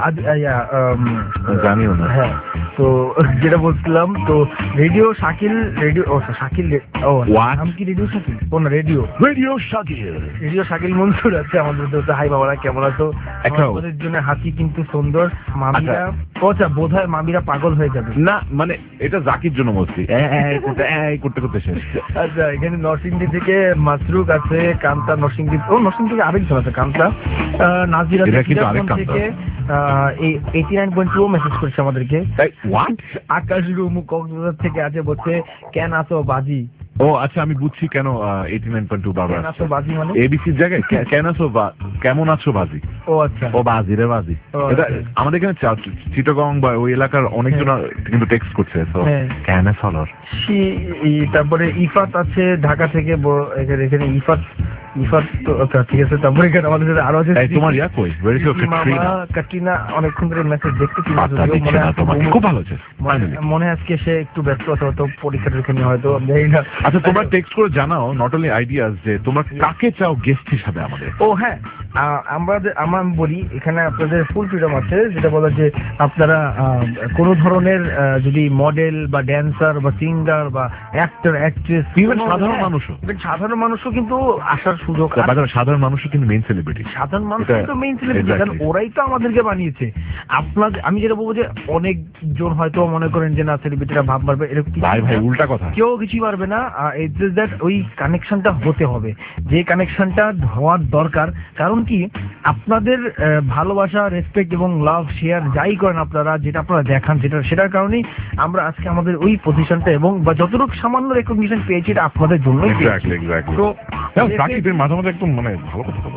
জানিও না। হ্যাঁ তো যেটা বলছিলাম তো রেডিও শাকিল রেডিও ও শাকিল ও নাম কি রেডিও শাকিল? ও না radio radio Shakil radio Shakil Mansur আছে আমাদের তো। হাই বাবারা কেমন আছো? আমাদের জন্য হাসি কিন্তু সুন্দর। মামিরা আচ্ছা বোধ হয় মামিরা পাগল হয়ে যাবে না, মানে এটা জাকির জন্য বলছি করতে করতে শেষ। আচ্ছা এখানে নরসিংদী থেকে মাসরুক আছে, কান্তা নরসিংদী ও নরসিংদী থেকে আরেকজন আছে কান্তা। নাজিরা থেকে eighty nine point two message করছে আমাদেরকে। আকাশ রুমু কক্সবাজার থেকে আছে, বলছে কেন আছো বাজি। ও আচ্ছা আমি বুঝছি কেন এইটি নাইন পয়েন্ট টু বাবা আছো বাজি মানে এবিসির জায়গায় কেন আছো কেমন আছো বাজি। ও আচ্ছা ও বাজি রে বাজি। এটা আমাদের এখানে চিটাগং বা ওই এলাকার অনেকজন কিন্তু টেক্সট করছে কেন সলর। তারপরে ইফাত আছে ঢাকা থেকে, এখানে ইফাত ইফাত তো আচ্ছা ঠিক আছে। তারপরে এখানে আমাদের সাথে আরো আছে তোমার ইয়া কই কাটরিনা অনেকক্ষণ ধরে মেসেজ দেখতে খুব ভালো আছে। মনে আজকে সে একটু ব্যস্ত আছে, হয়তো পরীক্ষাটা এখানে হয়তো জানি না। আচ্ছা তোমরা টেক্সট করে জানাও নট অনলি আইডিয়াস যে তোমরা কাকে চাও গেস্ট হিসাবে আমাদের। ও হ্যাঁ আমরা আমরা বলি এখানে আপনাদের ফুল ফ্রিডম আছে, যেটা বলা যে আপনারা কোন ধরনের যদি মডেল বা ড্যান্সার বা সিঙ্গার বা অ্যাক্টর অ্যাক্ট্রেস সাধারণ মানুষও সাধারণ মানুষও কিন্তু আসার সুযোগ। সাধারণ মানুষও কিন্তু মেইন সেলিব্রিটি। সাধারণ মানুষ তো মেইন সেলিব্রিটি, কারণ ওরাই তো আমাদেরকে বানিয়েছে। আপনাদের আমি যেটা বলবো যে অনেকজন হয়তো মনে করেন যে না সেলিব্রিটিরা ভাব পারবে, এরকম ভাই ভাই উল্টা কথা, কেউ কিছুই পারবে না। ইটস জাস্ট দ্যাট ওই কানেকশনটা হতে হবে, যে কানেকশনটা হওয়ার দরকার। কারণ কি আপনাদের ভালোবাসা রেসপেক্ট এবং লাভ শেয়ার যাই করেন আপনারা, যেটা আপনারা দেখান যেটা সেটার কারণেই আমরা আজকে আমাদের ওই পজিশনটা এবং বা যতটুকু সামান্য রেকগনিশন পেয়েছি এটা আপনাদের জন্যই পেয়েছি। তো মাঝে মাঝে একদম মানে ভালো কথা বলো,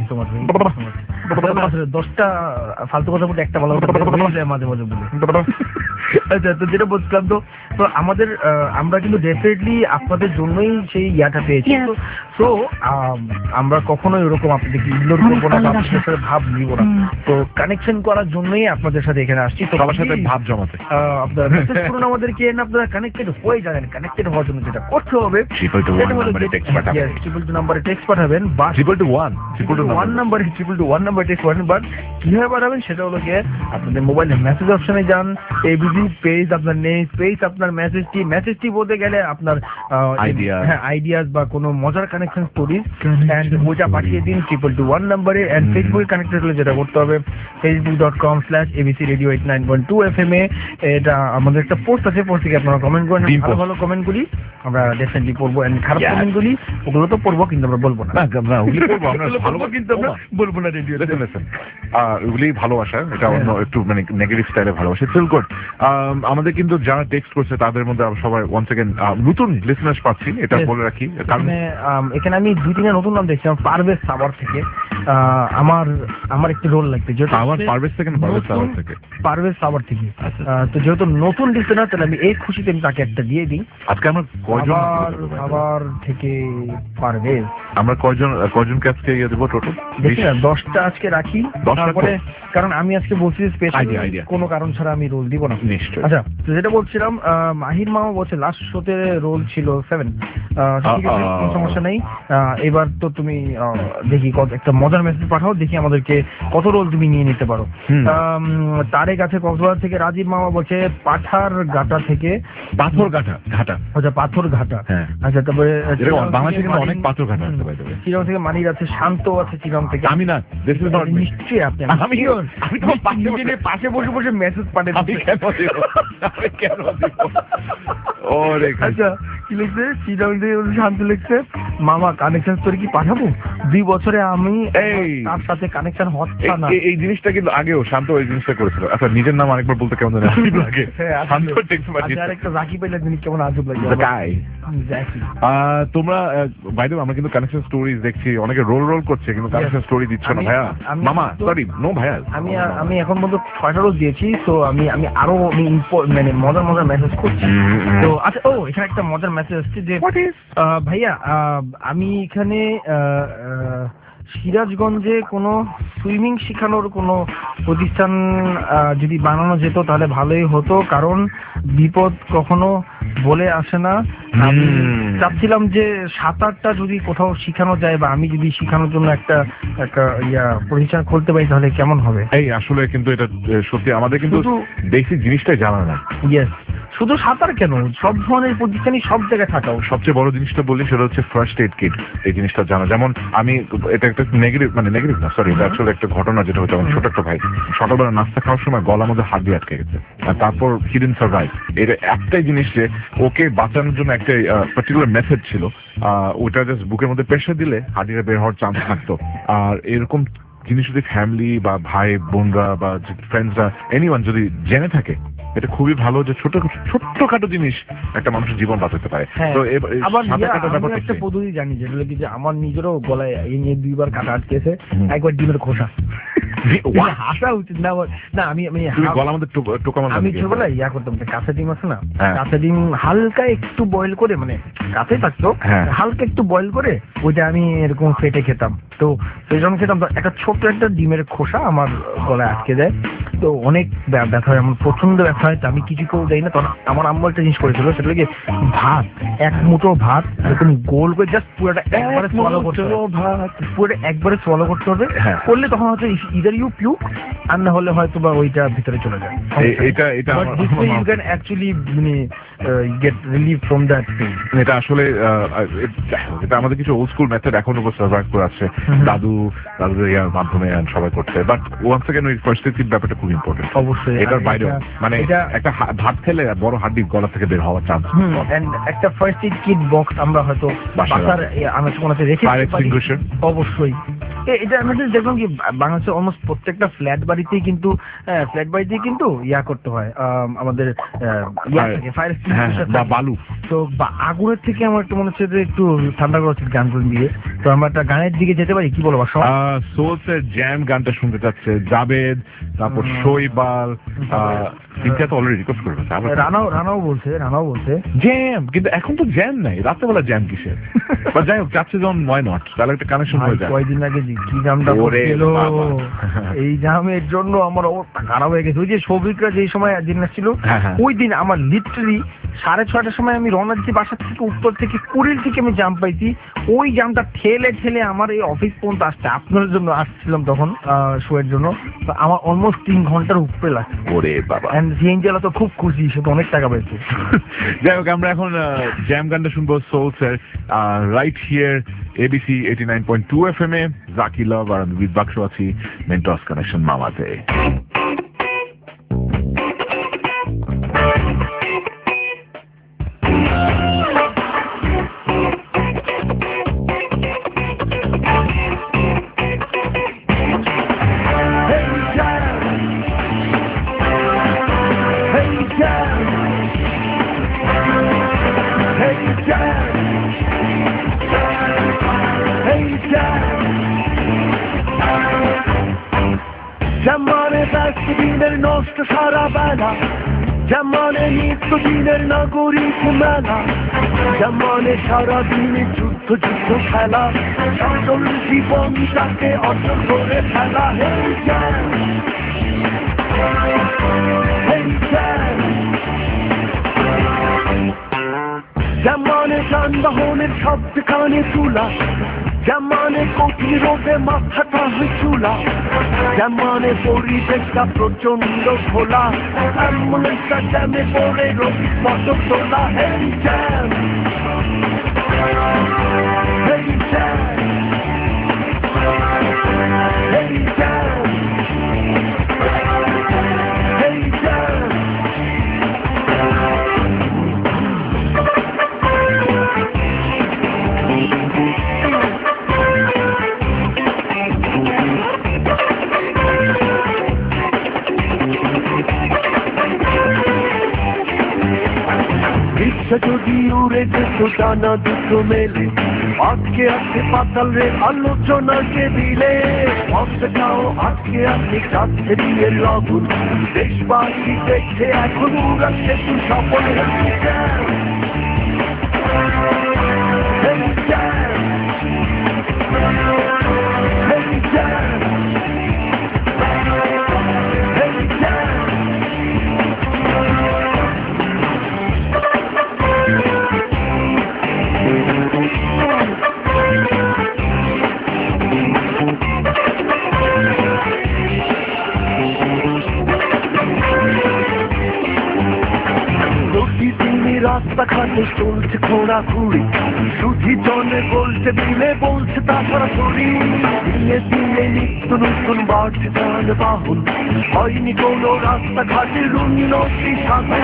দশটা ফালতু কথা বলতে একটা ভালো কথা মাঝে মাঝে বলে। আচ্ছা তো যেটা বলছিলাম তো তো আমাদের আমরা কিন্তু ডেফিনেটলি আপনাদের জন্যই সেই ইয়াটা পেয়েছি। তো আমরা কখনোই ওরকম আপনাদেরকে ইগনোর করবো না, আপনাদের সাথে ভাব নিব না। তো কানেকশন করার জন্যই আপনাদের সাথে এখানে আসছি, তো সবার সাথে ভাব জমাতে। আপনারা মেসেজ করুন আমাদেরকে, আপনারা কানেক্টেড হয়ে যাবেন। কানেক্টেড হওয়ার জন্য যেটা করতে হবে ট্রিপল টু নাম্বারে টেক্সট পাঠাবেন বা triple two one triple two one নাম্বারে ট্রিপল টু ওয়ান নাম্বারে টেক্সট পাঠাবেন। বাট কিভাবে পাঠাবেন সেটা হলো গিয়ে আপনাদের মোবাইলে মেসেজ অপশনে যান, এবিসি পেজ আপনার নেই, পেজ আপনার মেসেজটি মেসেজটি বলতে গেলে আপনার হ্যাঁ আইডিয়াস বা কোনো মজার কানেকশন স্টোরিজ এন্ড ওইটা পাঠিয়ে দিন ট্রিপল টু ওয়ান নাম্বারে। এন্ড ফেসবুকে কানেক্টেড হলে যেটা করতে হবে Facebook dot com slash ABC radio eight nine point two F M এ এটা আমাদের একটা পোস্ট আছে, পোস্ট থেকে আপনারা কমেন্ট করেন। ভালো ভালো কমেন্ট গুলি আমরা ডেফিনেটলি পড়বো, এন্ড খারাপ কমেন্ট গুলি ওগুলো তো পড়বো কিন্তু আমরা বলবো না, কিন্তু আমরা বলবো না রেডিও। ওগুলি ভালোবাসা, এটা অন্য একটু মানে নেগেটিভ স্টাইলে ভালোবাসা। সিলকোড আমাদের কিন্তু যারা টেক্সট করছে তাদের মধ্যে সবাই ওয়ান সেকেন্ড নতুন লিসনার্স পাচ্ছি, এটা বলে রাখি। কারণ এখানে আমি দুই তিনটা নতুন নাম দেখছিলাম পারভেজ সাবার থেকে। আমার আমার একটি রোল লাগবে, যেহেতু আমার পারভেজ থেকে পারভেজ সাবার থেকে পারভেজ সাবার থেকে তো যেহেতু নতুন লিসনার, তাহলে আমি এই খুশিতে আমি তাকে একটা দিয়ে দিই। আজকে আমার কয়জন সাবার থেকে পারভেজ আমরা কয়জন কয়জনকে আজকে ইয়ে দেবো টোটাল? দেখি না দশটা আজকে রাখি, তারপরে কারণ আমি আজকে বলছি স্পেশাল কোনো কারণ ছাড়া আমি রোল দিব না। নিশ্চয়ই। আচ্ছা তো যেটা বলছিলাম মাহির মামা বলছে লাস্ট শোতে রোল ছিল সেভেন, ঠিক আছে কোনো সমস্যা নেই। এবার তো তুমি দেখি কত একটা মজার মেসেজ পাঠাও, দেখি আমাদেরকে কত রোল তুমি নিয়ে নিতে পারো। তারে কাছে কক্সবাজার থেকে রাজীব মামা বলছে পাঠার ঘাটা থেকে পাথর ঘাটা ঘাটা আচ্ছা পাথর ঘাটা। আচ্ছা তারপরে বাংলাদেশে কিন্তু অনেক পাথর ঘাটা আছে, চিরং থেকে মানির আছে, শান্ত আছে চিরং থেকে। আমি না নিশ্চয়ই আপনি আমি আমি তোমার পাশে বসে বসে মেসেজ পাঠিয়ে। আমি কেন দেব আমি কেন দেব? ওরে আচ্ছা কি লিখছে শান্তি লিখছে, মামা কানেকশন স্টোরি কি পাঠাবো? দুই বছরে আমি এই তার সাথে কানেকশন হচ্ছে না। এই- এই জিনিসটা কিন্তু আগেও শান্ত ওই জিনিসটা করেছিল। আচ্ছা নিজের নাম আরেকবার বলতে কেমন জানি আজীব লাগে। হ্যাঁ, আসলে। শান্ত text পাঠিয়েছে। আচ্ছা, আরেকটা জাকি পাইলে তিনি কেমন আজব লাগে। The guy। জাকি। আহ, তোমরা বাই দ্য ওয়ে আমরা কিন্তু কানেকশন স্টোরিজ দেখছি, অনেকে রোল রোল করছে কিন্তু কানেকশন স্টোরি দিচ্ছ না আমি- ভাইয়া। আমি- মামা সরি নো ভাইয়া। আমি আমি এখন পর্যন্ত ছয়টা রোজ দিয়েছি, তো আমি আমি আরো আমি ইম্প- মানে মজার মজার মেসেজ করছি। তো আচ্ছা, ও এখানে একটা মজার মেসেজ আসছে যে আহ, ভাইয়া আহ, আমি এখানে আহ, আহ, সিরাজগঞ্জে কোনো সুইমিং শেখানোর কোনো প্রতিষ্ঠান আহ, যদি বানানো যেত তাহলে ভালোই হতো, কারণ বিপদ কখনো বলে আসে না। আমি হুম। চাচ্ছিলাম যে সাঁতারটা যদি কোথাও শেখানো যায়, বা আমি যদি শেখানোর জন্য একটা একটা ইয়া প্রতিষ্ঠান খুলতে পারি তাহলে কেমন হবে? এই আসলে কিন্তু এটা আহ, সত্যি আমাদের কিন্তু শুধু- বেসিক জিনিসটাই জানা না। ইয়েস, শুধু সাঁতার কেন, সব ধরনের প্রতিষ্ঠানই সব জায়গায় থাকা উচিত। সবচেয়ে বড় জিনিসটা বলি সেটা হচ্ছে ফার্স্ট এড কিট। এই জিনিসটা জানা, যেমন আমি এটা একটা নেগেটিভ মানে নেগেটিভ না সরি এটা আসলে একটা ঘটনা যেটা হচ্ছে আমার ছোট একটা ভাই সকালবেলা নাস্তা খাওয়ার সময় গলার মধ্যে হাত দিয়ে আটকে গেছে, আর তারপর হি ডিডন্ট সারভাইভ। এটা একটাই জিনিস যে ওকে বাঁচানোর জন্য একটা পার্টিকুলার মেথড ছিল, আহ, ওটা জাস্ট বুকের মধ্যে প্রেশার দিলে হাড়িটা বের হওয়ার চান্স থাকতো। আর এরকম জিনিস যদি ফ্যামিলি বা ভাই বোনরা বা ফ্রেন্ডসরা এনিওয়ান যদি জেনে থাকে, এটা খুবই ভালো যে ছোট ছোট্টখাটো জিনিস একটা মানুষের জীবন বাঁচাতে পারে। হ্যাঁ, তো এবার এই আবার সাঁতার ইয়া, কাটার আমি ব্যাপারটা একটা কি? পদ্ধতি জানি যেটা হলো কি যে আমার নিজেরও গলায় এই নিয়ে দুইবার কাটা আটকেছে। হুম। একবার ডিমের খোসা। What? হাসা উচিত না আমার। না আমি আমি তুমি হা- গলার মধ্যে টো- টোকা মারলা আমি নাকি? ছোটবেলায় ইয়া করতাম যে কাঁচা ডিম আছে না, হ্যাঁ। কাঁচা ডিম হালকা একটু বয়েল করে, মানে কাঁচাই থাকতো, হ্যাঁ। হালকা একটু বয়েল করে ওইটা আমি এরকম ফেটে খেতাম। তো সেই যখন খেতাম তো একটা ছোট্ট একটা ডিমের খোসা আমার গলায় আটকে যায়, তো অনেক ব্যা- ব্যথা হয়, আমার প্রচন্ড ব্যথা হয়। তো আমি কিছু কেউ দেয় না, তখন আমার আম্মু একটা জিনিস করেছিল, সেটা কি ভাত, এক মুঠো ভাত এরকম গোল করে জাস্ট পুরোটা একবারে সোয়ালো করতে হবে, ভাত। পুরোটা একবারে সোয়ালো করতে হবে। হ্যাঁ। করলে তখন হচ্ছে ইদার ইউ পিউ, আর না হলে হয়তো বা ওইটা ভিতরে চলে যায়। এ- এটা এটা But আমার- this way you can actually মানে get relief from that pain. এটা আসলে আহ, এটা আমাদের কিছু ওল্ড স্কুল মেথড এখন উপর সার্ভাইভ করে আসছে, হুম। দাদু দাদুদের ইয়ার মাধ্যমে সবাই করছে। বাট ওয়ান্স এগেন ওই ফার্স্ট এড কিট ব্যাপারটা খুব ইম্পর্টেন্ট। অবশ্যই। এটার আর বাইরে এটা- মানে এটা- একটা হা- ভাত খেলে বড় হাড্ডি গলা থেকে বের হওয়ার চান্স। হুম, and একটা ফার্স্ট এড কিট বক্স আমরা হয়তো বাসায় বাসার আনাচে রেখে Fire দিতে পারি। extinguisher? অবশ্যই। এ- এটা আমাদের দেখুন কি বাংলাদেশে অলমোস্ট প্রত্যেকটা ফ্ল্যাট বাড়িতেই কিন্তু ফ্ল্যাট বাড়িতেই কিন্তু ইয়া করতে হয়, আম, আমাদের Fire- ফায়ার হ্যাঁ, বা বালু। তো বা- আগুনের থেকে আমার একটু মনে হচ্ছে যে একটু ঠান্ডা করা উচিত গান গুলো দিয়ে। তো আমরা একটা গানের দিকে যেতে পারি, কি বলো বাসা? সোলসের জ্যাম গানটা শুনতে চাচ্ছে জাবেদ, তারপর হুম। শৈবাল, তিনটা তো অলরেডি রিকোয়েস্ট করে ফেলছে। আবার রানাও রানাও বলছে রানাও বলছে জ্যাম, কিন্তু এখন তো জ্যাম নাই, রাত্রেবেলা জ্যাম কিসের? বা যাই হোক, চাচ্ছে যখন ওয়াই নট, তাহলে একটা কানেকশন ভাই, হয়ে যায়। কয়দিন আগে যে কি জামটা ওরে পড়ছিল, বাবা। এই জামের জন্য আমার অবস্থা খারাপ হয়ে গেছে। ওই যে সৌভিকরা যেই সময় দিন আসছিল, হ্যাঁ, হ্যাঁ। ওই দিন আমার লিটারালি সাড়ে ছয়টার সময় আমি রওনা দিচ্ছি বাসার থেকে, উত্তর থেকে কুড়িল থেকে আমি জাম পাইছি। ওই জামটা ঠেলে ঠেলে আমার এই অফিস পর্যন্ত আসছে, আপনার জন্য আসছিলাম তখন শোয়ের জন্য। তো আমার অলমোস্ট তিন ঘন্টার উপরে লাগছে। ওরে বাবা। এন্ড সিএনজিওয়ালা তো খুব খুশি, সে তো অনেক টাকা পেয়েছে। যাই হোক, আমরা এখন জ্যাম গানটা শুনবো সোলসের right here ABC eighty nine point two F M এ। জাকি লাভ আর আমি বিট বাক্স আছি মেন্টস কানেকশন মামাতে। যেমনে ব্যস্তদিনের নষ্ট সারা বেলা, যেমনে নিত্যদিনের নাগরিক মেলা, যেমনে সারাদিনে যুদ্ধ যুদ্ধ খেলা, সকল জীবনটাকে অচল করে ফেলা। হেই জ্যাম, হেই জ্যাম, যেমনে যানবাহনের শব্দ কানে তুলা, যেমনে কঠিন রোদে মাথাটা হয় চুলা, যেমনে পরিবেশটা প্রচন্ড খোলা, অ্যাম্বুলেন্সটা জ্যামে পড়ে রোগীর মতো তোলা। Hey jam, hey jam, hey jam, hey jam. আশা যদি উড়ে যেত ডানা দুটো মেলে আজকে আছে পাতাল রে আলোচনার টেবিলে অন্তটাও আজকে আছে যাচ্ছে দিয়ে লগুন দেশবাসী দেখছে এখন উড়াচ্ছে তু সফল রাস্তাঘাটে চলছে ঘোরাঘুরি সুধি জনে বলছে দিলে বলছে তা সরাসরি দিনে দিনে নিত্য নতুন বাড়ছে যানবাহন হয়নি কোনো রাস্তাঘাটের উন্নতি সাধন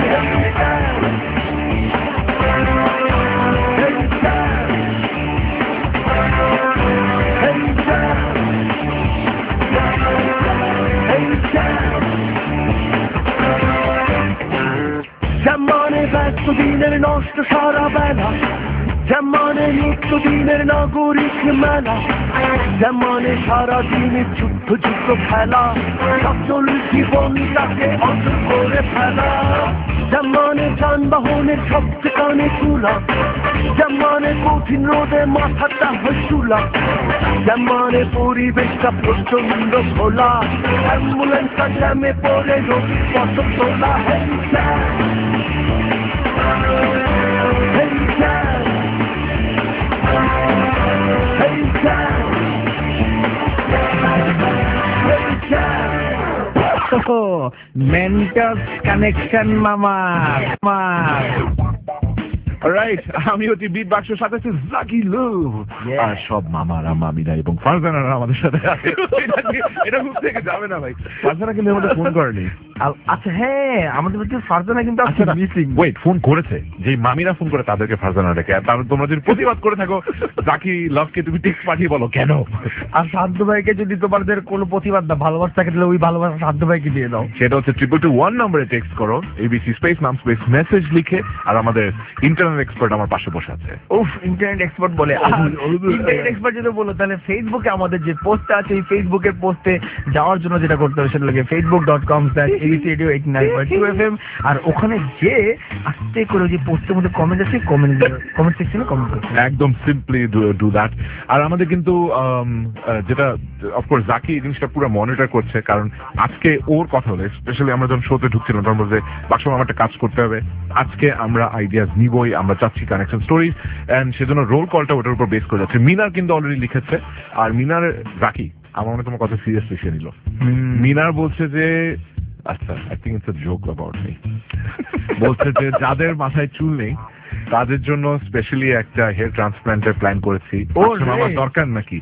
যেমনে ব্যস্ত দিনের নষ্ট সারা বেলা যেমনে নিত্য দিনের নাগরিক মেলা যেমনে সারা দিনের যুদ্ধ যুদ্ধ খেলা সচল জীবনটাকে অচল করে ফেলা যেমনে যানবাহনের শব্দ কানে তুলা যেমনে কঠিন রোদে মাথাটা হয় চুলা যেমনে পরিবেশটা প্রচন্ড খোলা অ্যাম্বুলেন্সটা জ্যামে পড়ে রোগীর পথ তোলা মেন্টাস কানেকশন মামা রাইট আমি হচ্ছি বিট বাক্সের সাথে আছে জাকি লুভ আর সব মামারা মামিরা এবং ফারজানারা আমাদের সাথে আছে এটা খুব থেকে যাবে না ভাই ফারজানা কিন্তু আমাদের ফোন করেনি আচ্ছা হ্যাঁ আমাদের মধ্যে ফারজানা কিন্তু মিসিং ওয়েট ফোন করেছে যে মামিরা ফোন করে তাদেরকে ফারজানা ডেকে আর তারপর তোমরা যদি প্রতিবাদ করে থাকো জাকি লাভকে তুমি টেক্সট পাঠিয়ে বলো কেন আর সাধ্য ভাইকে যদি তোমাদের কোনো প্রতিবাদ না ভালোবাসা থাকে তাহলে ওই ভালোবাসা সাধ্য ভাইকে দিয়ে দাও সেটা হচ্ছে ট্রিপল টু ওয়ান নম্বরে টেক্সট করো এবিসি স্পেস নাম স্পেস মেসেজ লিখে আর আমাদের ইন্টারনেট এক্সপার্ট আমার পাশে বসে আছে উফ ইন্টারনেট এক্সপার্ট বলে ইন্টারনেট এক্সপার্ট যদি বলো তাহলে ফেসবুকে আমাদের যে পোস্ট আছে এই ফেসবুকের পোস্টে যাওয়ার জন্য যেটা করতে হবে সেটা লাগে Facebook dot com slash ABC radio eighty nine point two F M আর ওখানে যে আস্তে করে যে পোস্টের মধ্যে কমেন্ট আছে কমেন্ট কমেন্ট সেকশনে কমেন্ট করতে একদম সিম্পলি ডু দ্যাট আর আমাদের কিন্তু যেটা অফকোর্স জাকি এই জিনিসটা পুরো মনিটর করছে কারণ আজকে ওর কথা হলো স্পেশালি আমরা যখন শোতে ঢুকছিলাম তখন বলছে বাক্স আমার একটা কাজ করতে হবে আজকে আমরা আইডিয়াস নিবই আমরা চাচ্ছি কানেকশন স্টোরিজ এন্ড সেজন্য রোল কলটা ওটার উপর বেস করে যাচ্ছে মিনার কিন্তু অলরেডি লিখেছে আর মিনার জাকি আমার মনে তোমার কথা সিরিয়াসলি সে নিল মিনার বলছে যে আচ্ছা I think it's a joke about me বলছে যে যাদের মাথায় চুল নেই তাদের জন্য স্পেশালি একটা হেয়ার ট্রান্সপ্লান্টের প্ল্যান করেছি আমার দরকার নাকি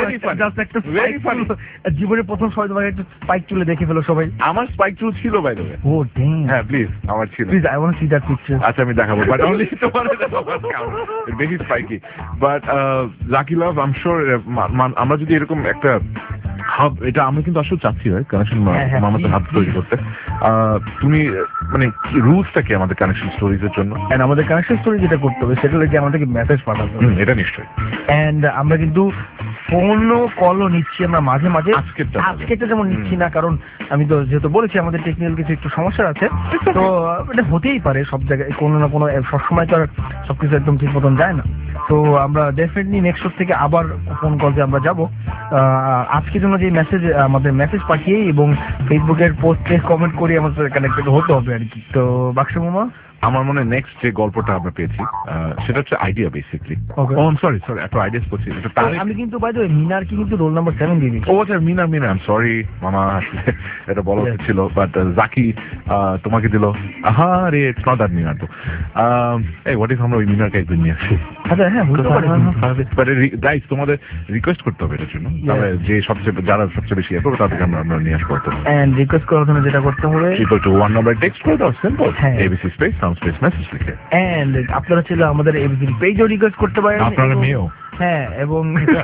জীবনের প্রথম সময় তোমাকে একটা স্পাইক চুলে দেখে ফেলো সবাই আমার স্পাইক চুল ছিল by the way oh damn হ্যাঁ প্লিজ আমার ছিল please I want to see that picture আচ্ছা আমি দেখাবো বাট অনলি তোমার বেশি spiky but Zaki love I am sure আমরা যদি এরকম একটা হাব এটা আমি কিন্তু আসলে চাচ্ছি ভাই কানেকশন আমাদের হাব তৈরি করতে তুমি মানে রুলসটা কি আমাদের কানেকশন স্টোরিজের জন্য এন্ড আমাদের কানেকশন স্টোরি যেটা করতে হবে সেটা হলো যে আমাদেরকে মেসেজ পাঠাতে হবে এটা নিশ্চয়ই এন্ড আমরা কিন্তু ফোনও কলও নিচ্ছি আমরা মাঝে মাঝে আজকেটা যেমন নিচ্ছি না কারণ আমি তো যেহেতু বলেছি আমাদের টেকনিক্যাল কিছু একটু সমস্যা আছে তো এটা হতেই পারে সব জায়গায় কোনো না কোনো সবসময় তো আর সবকিছু একদম ঠিক মতন যায় না তো আমরা ডেফিনেটলি নেক্সট শো থেকে আবার ফোন কলতে আমরা যাবো আজকের জন্য যে মেসেজ আমাদের মেসেজ পাঠিয়ে এবং ফেসবুকের পোস্টে কমেন্ট করে আমাদের কানেক্টেড হতে হবে আর কি তো বাক্স মামা আমার মনে নেক্সট যে গল্পটা আমরা পেয়েছি সেটা হচ্ছে idea basically oh sorry sorry একটা আইডিয়া করছি আমি কিন্তু বাই দ্য ওয়ে মিনার কি কিন্তু রোল নাম্বার সেভেন দিয়ে দিচ্ছি ও আচ্ছা Minar Minar I am sorry মামা এটা বলা উচিত ছিল বাট জাকি তোমাকে দিল আহা রে ইটস নট দ্যাট মিনার তো এই হোয়াট ইফ আমরা ওই মিনারকে একদিন নিয়ে আসি আচ্ছা হ্যাঁ বাট গাইস তোমাদের রিকোয়েস্ট করতে হবে এটার জন্য তাহলে যে সবচেয়ে যারা সবচেয়ে বেশি এরপর তাদেরকে আমরা আমরা নিয়ে আসবো এন্ড রিকোয়েস্ট করার জন্য যেটা করতে হবে triple two one number text করে দাও simple ABC space sound space message লিখে এন্ড আপনারা ছিল আমাদের এবিসি পেজও রিকোয়েস্ট করতে পারেন আপনারা মেও হ্যাঁ এবং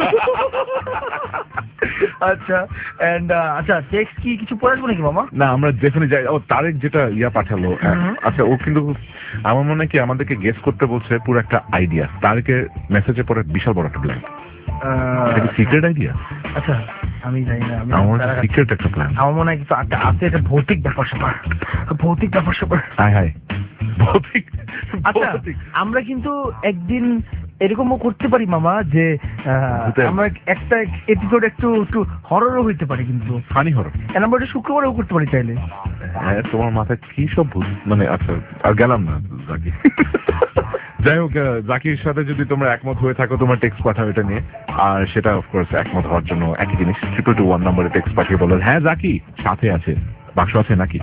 আচ্ছা এন্ড আচ্ছা টেক্সট কি কিছু পড়ে আসবো নাকি মামা? না আমরা ডেফিনেটলি যাই। ও তারেক যেটা ইয়া পাঠালো, আচ্ছা ও কিন্তু আমার মনে হয় কি আমাদেরকে গেস করতে বলছে পুরো একটা আইডিয়া। তারেকের মেসেজে পরে বিশাল বড় একটা প্ল্যান, সিক্রেট আইডিয়া। আচ্ছা আমি জানি না, আমার সিক্রেট একটা প্ল্যান। আমার মনে হয় কিছু আছে, একটা ভৌতিক ব্যাপার স্যাপার, ভৌতিক ব্যাপার স্যাপার। হায় হায় ভৌতিক। আচ্ছা আমরা কিন্তু একদিন এরকমও করতে পারি মামা যে আমরা একটা এপিসোড একটু একটু হররও হইতে পারি, কিন্তু ফানি হরর। আমরা ওটা শুক্রবারেও করতে পারি চাইলে। হ্যাঁ তোমার মাথায় কি সব ভূত মানে। আচ্ছা আর গেলাম না জাকি। যাই হোক জাকির সাথে যদি তোমরা একমত হয়ে থাকো তোমার টেক্সট পাঠাও এটা নিয়ে, আর সেটা অফকোর্স একমত হওয়ার জন্য একই জিনিস ট্রিপল টু ওয়ান নাম্বারে টেক্সট পাঠিয়ে বলো হ্যাঁ জাকি সাথে আছে, বাক্স আছে নাকি?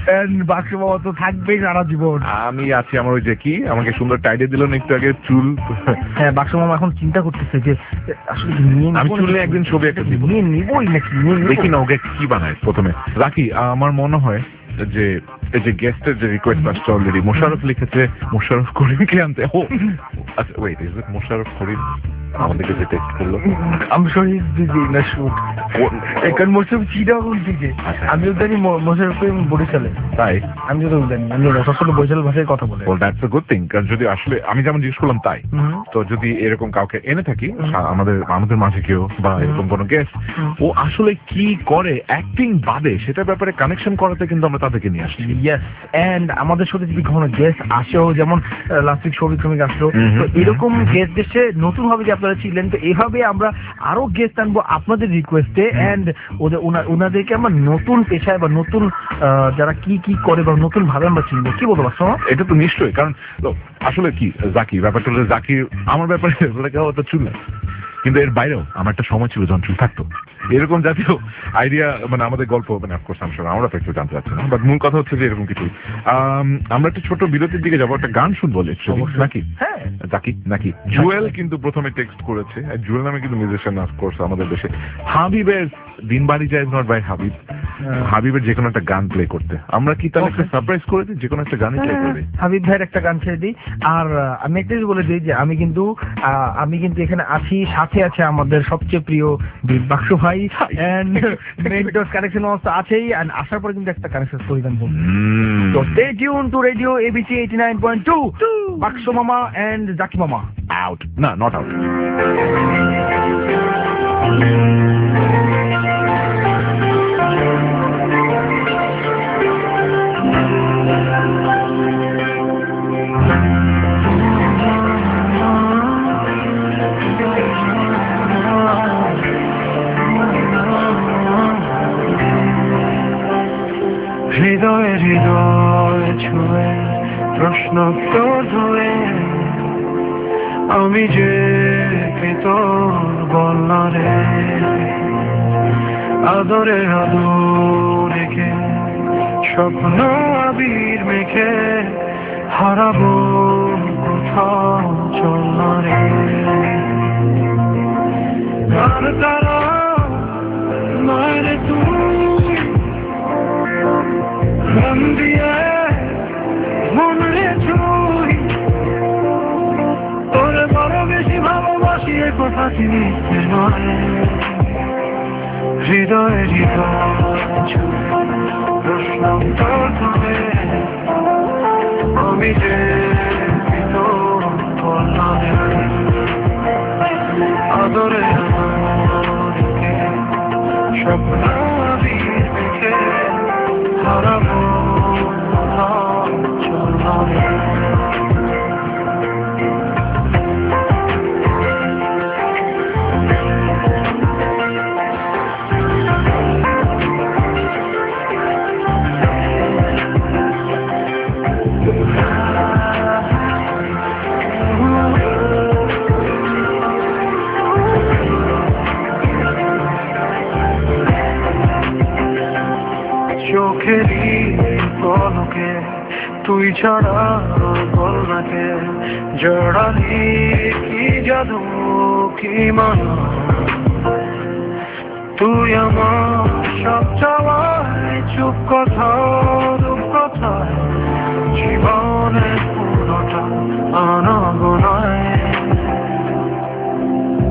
বাক্স বাবা তো থাকবেই সারা জীবন। আমি আছি, আমার ওই যে কি আমাকে সুন্দর টাইডে দিল না একটু আগে চুল। হ্যাঁ বাক্স মামা এখন চিন্তা করতেছে যে আসলে আমি চুল নিয়ে একদিন ছবি একটা দিব, নিয়ে নিবই নাকি, দেখি না ওকে কি বানায় প্রথমে। রাখি আমার মনে হয় যে এই যে গেস্টের যে রিকোয়েস্ট আসছে অলরেডি মোশাররফ লিখেছে মোশাররফ করিমকে আনতে। ও আচ্ছা wait is it Mosharraf Karim আমাদেরকে যে টেক্সট করলো? আমি শহীদ দিদি না শুট এখন মোশাররফ চিটাগং থেকে, আমিও জানি মোশাররফ করিম বরিশালে। তাই আমি যদি জানি আমি সবসময় বরিশাল ভাষায় কথা বলে। Well that's a good thing, কারণ যদি আসলে আমি যেমন জিজ্ঞেস করলাম তাই, তো যদি এরকম কাউকে এনে থাকি আমাদের আমাদের মাঝে কেউ বা এরকম কোনো গেস্ট ও আসলে কি করে অ্যাক্টিং বাদে সেটার ব্যাপারে কানেকশন করাতে কিন্তু আমরা তাদেরকে নিয়ে আসছি। ইয়েস এন্ড আমাদের সাথে যদি কোনো গেস্ট আসেও, যেমন লাস্ট উইক সৌভিক শ্রমিক আসলো, তো এরকম গেস্ট দেশে নতুন ভাবে যে আপনারা ছিলেন, তো এভাবে আমরা আরো গেস্ট আনবো আপনাদের রিকোয়েস্টে, এন্ড ওদের ওনাদেরকে আমরা নতুন পেশায় বা নতুন যারা কি কি করে বা নতুন ভাবে আমরা চিনবো। কি বলবো বাস্তব? এটা তো নিশ্চয়ই, কারণ আসলে কি জাকি ব্যাপারটা হলো জাকির আমার ব্যাপারে তো চুল না, কিন্তু এর বাইরেও আমার একটা সময় ছিল যখন চুল থাকতো। এরকম জাতীয় আইডিয়া মানে আমাদের গল্প মানে অফকোর্স আমরা তো একটু জানতে চাচ্ছি না, বাট মূল কথা হচ্ছে যে এরকম কিছু। আমরা একটা ছোট বিরতির দিকে যাবো, একটা গান শুনবো নাকি? হ্যাঁ জাকি নাকি? জুয়েল কিন্তু প্রথমে টেক্সট করেছে, জুয়েল নামে কিন্তু মিউজিশিয়ান অফকোর্স আমাদের দেশে। হাবিবের দিন বাড়ি যায় নট বাই হাবিব, হাবিবের যে কোনো একটা গান প্লে করতে। আমরা কি তাহলে একটা সারপ্রাইজ করে দিই, যে কোনো একটা গানই প্লে করে দিই, হাবিব ভাইয়ের একটা গান ছেড়ে দিই। আর আমি একটা বলে দিই যে আমি কিন্তু আমি কিন্তু এখানে আছি, সাথে আছে আমাদের সবচেয়ে প্রিয় বাক্স ভাই এন্ড মেন্টস কানেকশন অবস্থা আছেই, এন্ড আসার পরে কিন্তু একটা কানেকশন স্টোরি গান বলবো। তো stay tune to radio ABC eighty nine point two, বাক্স মামা এন্ড জাকি মামা। আউট না নট আউট। হৃদয়ে হৃদয় ছুঁয়ে প্রশ্ন তোর ধুয়ে আমি যে তোর বলনা রে, আদরে আদর রেখে স্বপ্ন আবির মেখে হারাবো কোথাও চলনা রে। আর তারা মারে তুই মন দিয়ে মন রে ছুই, তোরে বড় বেশি ভালোবাসি এ কথা চিনিস নয়। হৃদয়ে হৃদয় প্রশ্ন তোর ধরে আমি যে তোর বলনা রে, আদরে আদরকে স্বপ্ন আবির মেখে হারাবো চলনা রে। চোখেরই পলকে তুই ছাড়া বল নাকে জড়ালি কি জাদু কি মানা, তুই আমার সব চাওয়ায় চুপ কথা রূপ কথা জীবনের পুরোটা আনাগোনায়।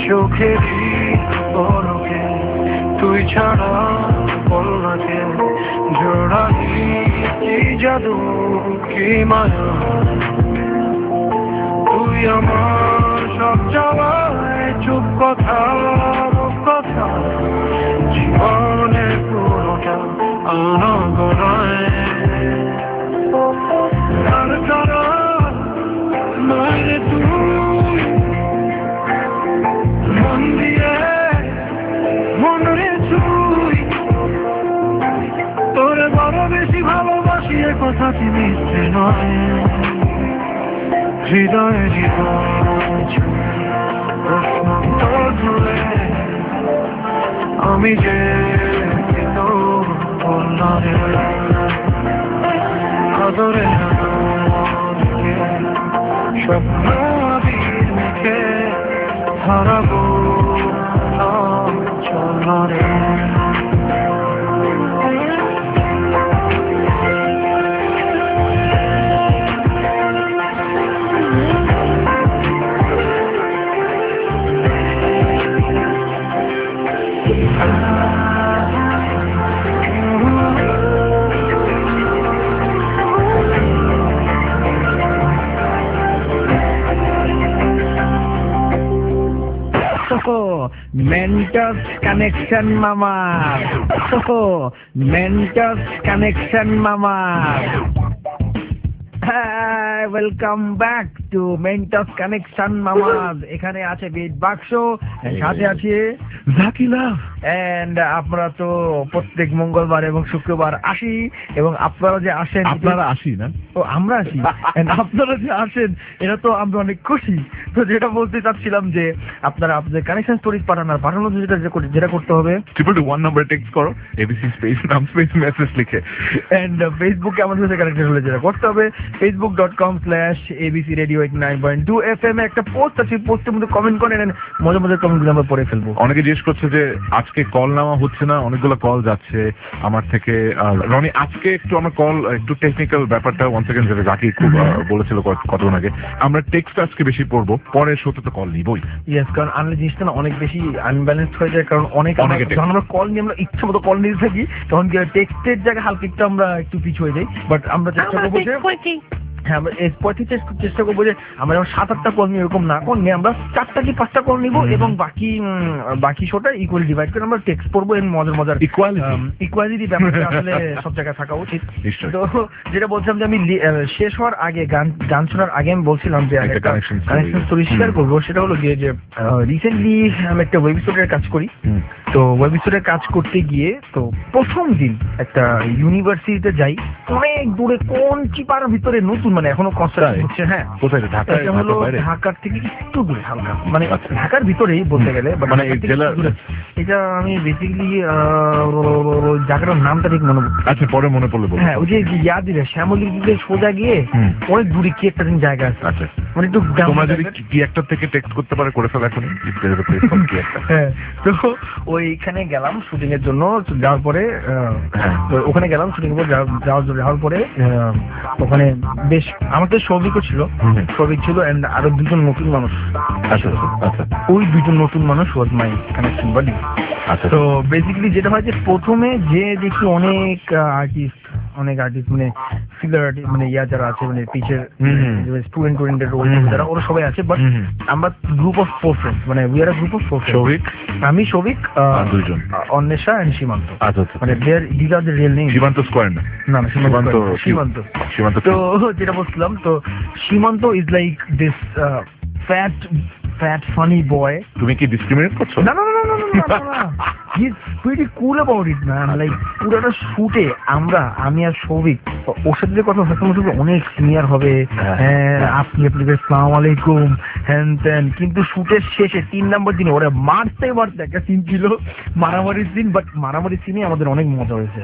চোখেরই পলকে তুই ছাড়া বলনাকে জোড়ালি কি জাদু কি মায়া তুই আমার সব চাওয়ায় চুপ কথা কথা জীবনের পুরোটা আনা গড়ায় আর তারা মায়ের তুই মন দিয়ে মন রে তুই তোর বড় বেশি ভালোবাসি এ কথা কি মিথ্যে নয় হৃদয়ে জীবন প্রশ্ন তোর জুড়ে আমি যে তোর বললাম আদরে স্বপ্ন আবির মেখে হারাবো চলরে মেন্টাস কানেকশন মামা মেন্টাস কানেকশন মামা welcome back to Mentos connection মামা। এখানে আছে বিট বাক্স, সাথে আছে জাকি লাভ। এন্ড আপনারা তো প্রত্যেক মঙ্গলবার এবং শুক্রবার আসি, এবং আপনারা যে আসেন, আপনারা আসি না ও আমরা আসি, আপনারা যে আসেন এটা তো আমরা অনেক খুশি। তো যেটা বলতে চাচ্ছিলাম যে আপনারা আপনাদের কানেকশন স্টোরি পাঠান, আর পাঠানোর জন্য যেটা যেটা করতে হবে triple two one number text করো এবিসি স্পেস নাম স্পেস মেসেজ লিখে, এন্ড ফেসবুকে আমাদের সাথে কানেক্টেড হলে যেটা করতে হবে Facebook dot com slash ABC radio eight nine point two F M একটা পোস্ট আছে, পোস্টের মধ্যে কমেন্ট করেন, মজা মজার কমেন্টগুলো আমরা পড়ে ফেলবো। অনেকে জিজ্ঞেস করছে যে আজকে কল নেওয়া হচ্ছে না, অনেকগুলো কল যাচ্ছে আমার থেকে। রনি, আজকে একটু আমার কল একটু টেকনিক্যাল ব্যাপারটা ওয়ান সেকেন্ড যেটা জাকি খুব বলেছিল কতক্ষণ আগে, আমরা টেক্সট আজকে বেশি পড়বো, পরের শোতে তো কল নিবই। ইয়েস, কারণ আনলে জিনিসটা না অনেক বেশি আনব্যালেন্স হয়ে যায়, কারণ অনেক যখন আমরা কল নিয়ে আমরা ইচ্ছা মতো কল নিতে থাকি তখন কি টেক্সটের জায়গায় হালকা একটু আমরা একটু পিছু হয়ে যাই। বাট আমরা চেষ্টা করবো যে হ্যাঁ আমরা এরপর থেকে চেষ্টা করবো যে আমরা যেমন সাত আটটা কল নিই এরকম না কল নিয়ে আমরা চারটা কি পাঁচটা কল নিবো, এবং বাকি বাকি শোটা ইকুয়ালি ডিভাইড করে আমরা টেক্সট পড়বো। এর মজার মজার ইকুয়ালিটি ইকুয়ালিটি ব্যাপারটা আসলে সব জায়গায় থাকা উচিত। তো যেটা বলছিলাম যে আমি শেষ হওয়ার আগে গান গান শোনার আগে আমি বলছিলাম যে কানেকশন স্টোরি শেয়ার করবো। সেটা হলো গিয়ে যে রিসেন্টলি আমি একটা ওয়েবসাইটের কাজ করি। তো ওয়েবসাইটের কাজ করতে গিয়ে তো প্রথম দিন একটা ইউনিভার্সিটিতে যাই, অনেক দূরে কোন চিপার ভিতরে, নতুন মানে এখনো কনস্ট্রাকশন হচ্ছে। হ্যাঁ, কোথায়? ঢাকা? এটা হলো ঢাকার থেকে একটু দূরে হালকা, মানে ঢাকার ভিতরেই বলতে গেলে, মানে জেলা। এটা আমি বেসিক্যালি জায়গাটার নামটা ঠিক মনে পড়ছে। আচ্ছা, পরে মনে পড়লে বলবো। হ্যাঁ, ওই যে ইয়া দিলে শ্যামলীর দিকে সোজা গিয়ে অনেক দূরে কি একটা দিন জায়গা আছে। আচ্ছা, মানে একটু তোমরা যদি কি একটা থেকে টেক্সট করতে পারে করে ফেলো এখন। হ্যাঁ, তো ওইখানে গেলাম শুটিং এর জন্য। যাওয়ার পরে ওখানে গেলাম শুটিং এর পর যাওয়ার যাওয়ার পরে ওখানে বেশ আমাদের সৌভিকও ছিল, সৌভিক ছিল এন্ড আরো দুজন নতুন মানুষ। আচ্ছা আচ্ছা, ওই দুজন নতুন মানুষ ওয়াজ মাই কানেকশন বাডি। আচ্ছা, তো বেসিক্যালি যেটা হয় যে প্রথমে যে দেখি অনেক আর্টিস্ট অনেক আর্টিস্ট মানে ফিগার আর্টিস্ট মানে ইয়া যারা আছে মানে পিচের স্টুডেন্ট স্টুডেন্টের রোল যারা ওরা সবাই আছে, বাট আমরা গ্রুপ অফ ফোর ফ্রেন্ডস, মানে we are a group of four friends. Souvik, আমি, সৌভিক, দুইজন, অন্বেষা এন্ড সীমান্ত। আচ্ছা আচ্ছা, মানে there this are the real name. Simanta square না? না না, সীমান্ত সীমান্ত সীমান্ত। তো যেটা বলছিলাম, তো Simanta is like this fat fat funny boy. তুমি কি ডিসক্রিমিনেট করছো? না না না না না না, he is pretty cool about it man. Like পুরোটা শুটে আমরা, আমি আর সৌভিক, ওর সাথে যে কথা হচ্ছে অনেক সিনিয়র হবে, হ্যাঁ আপনি আপনি আসসালামু আলাইকুম হ্যান ত্যান, কিন্তু শুটের শেষে তিন নম্বর দিনে ওরা মারতে মারতে একটা সিন ছিল, মারামারির সিন, বাট মারামারির সিনে আমাদের অনেক মজা হয়েছে।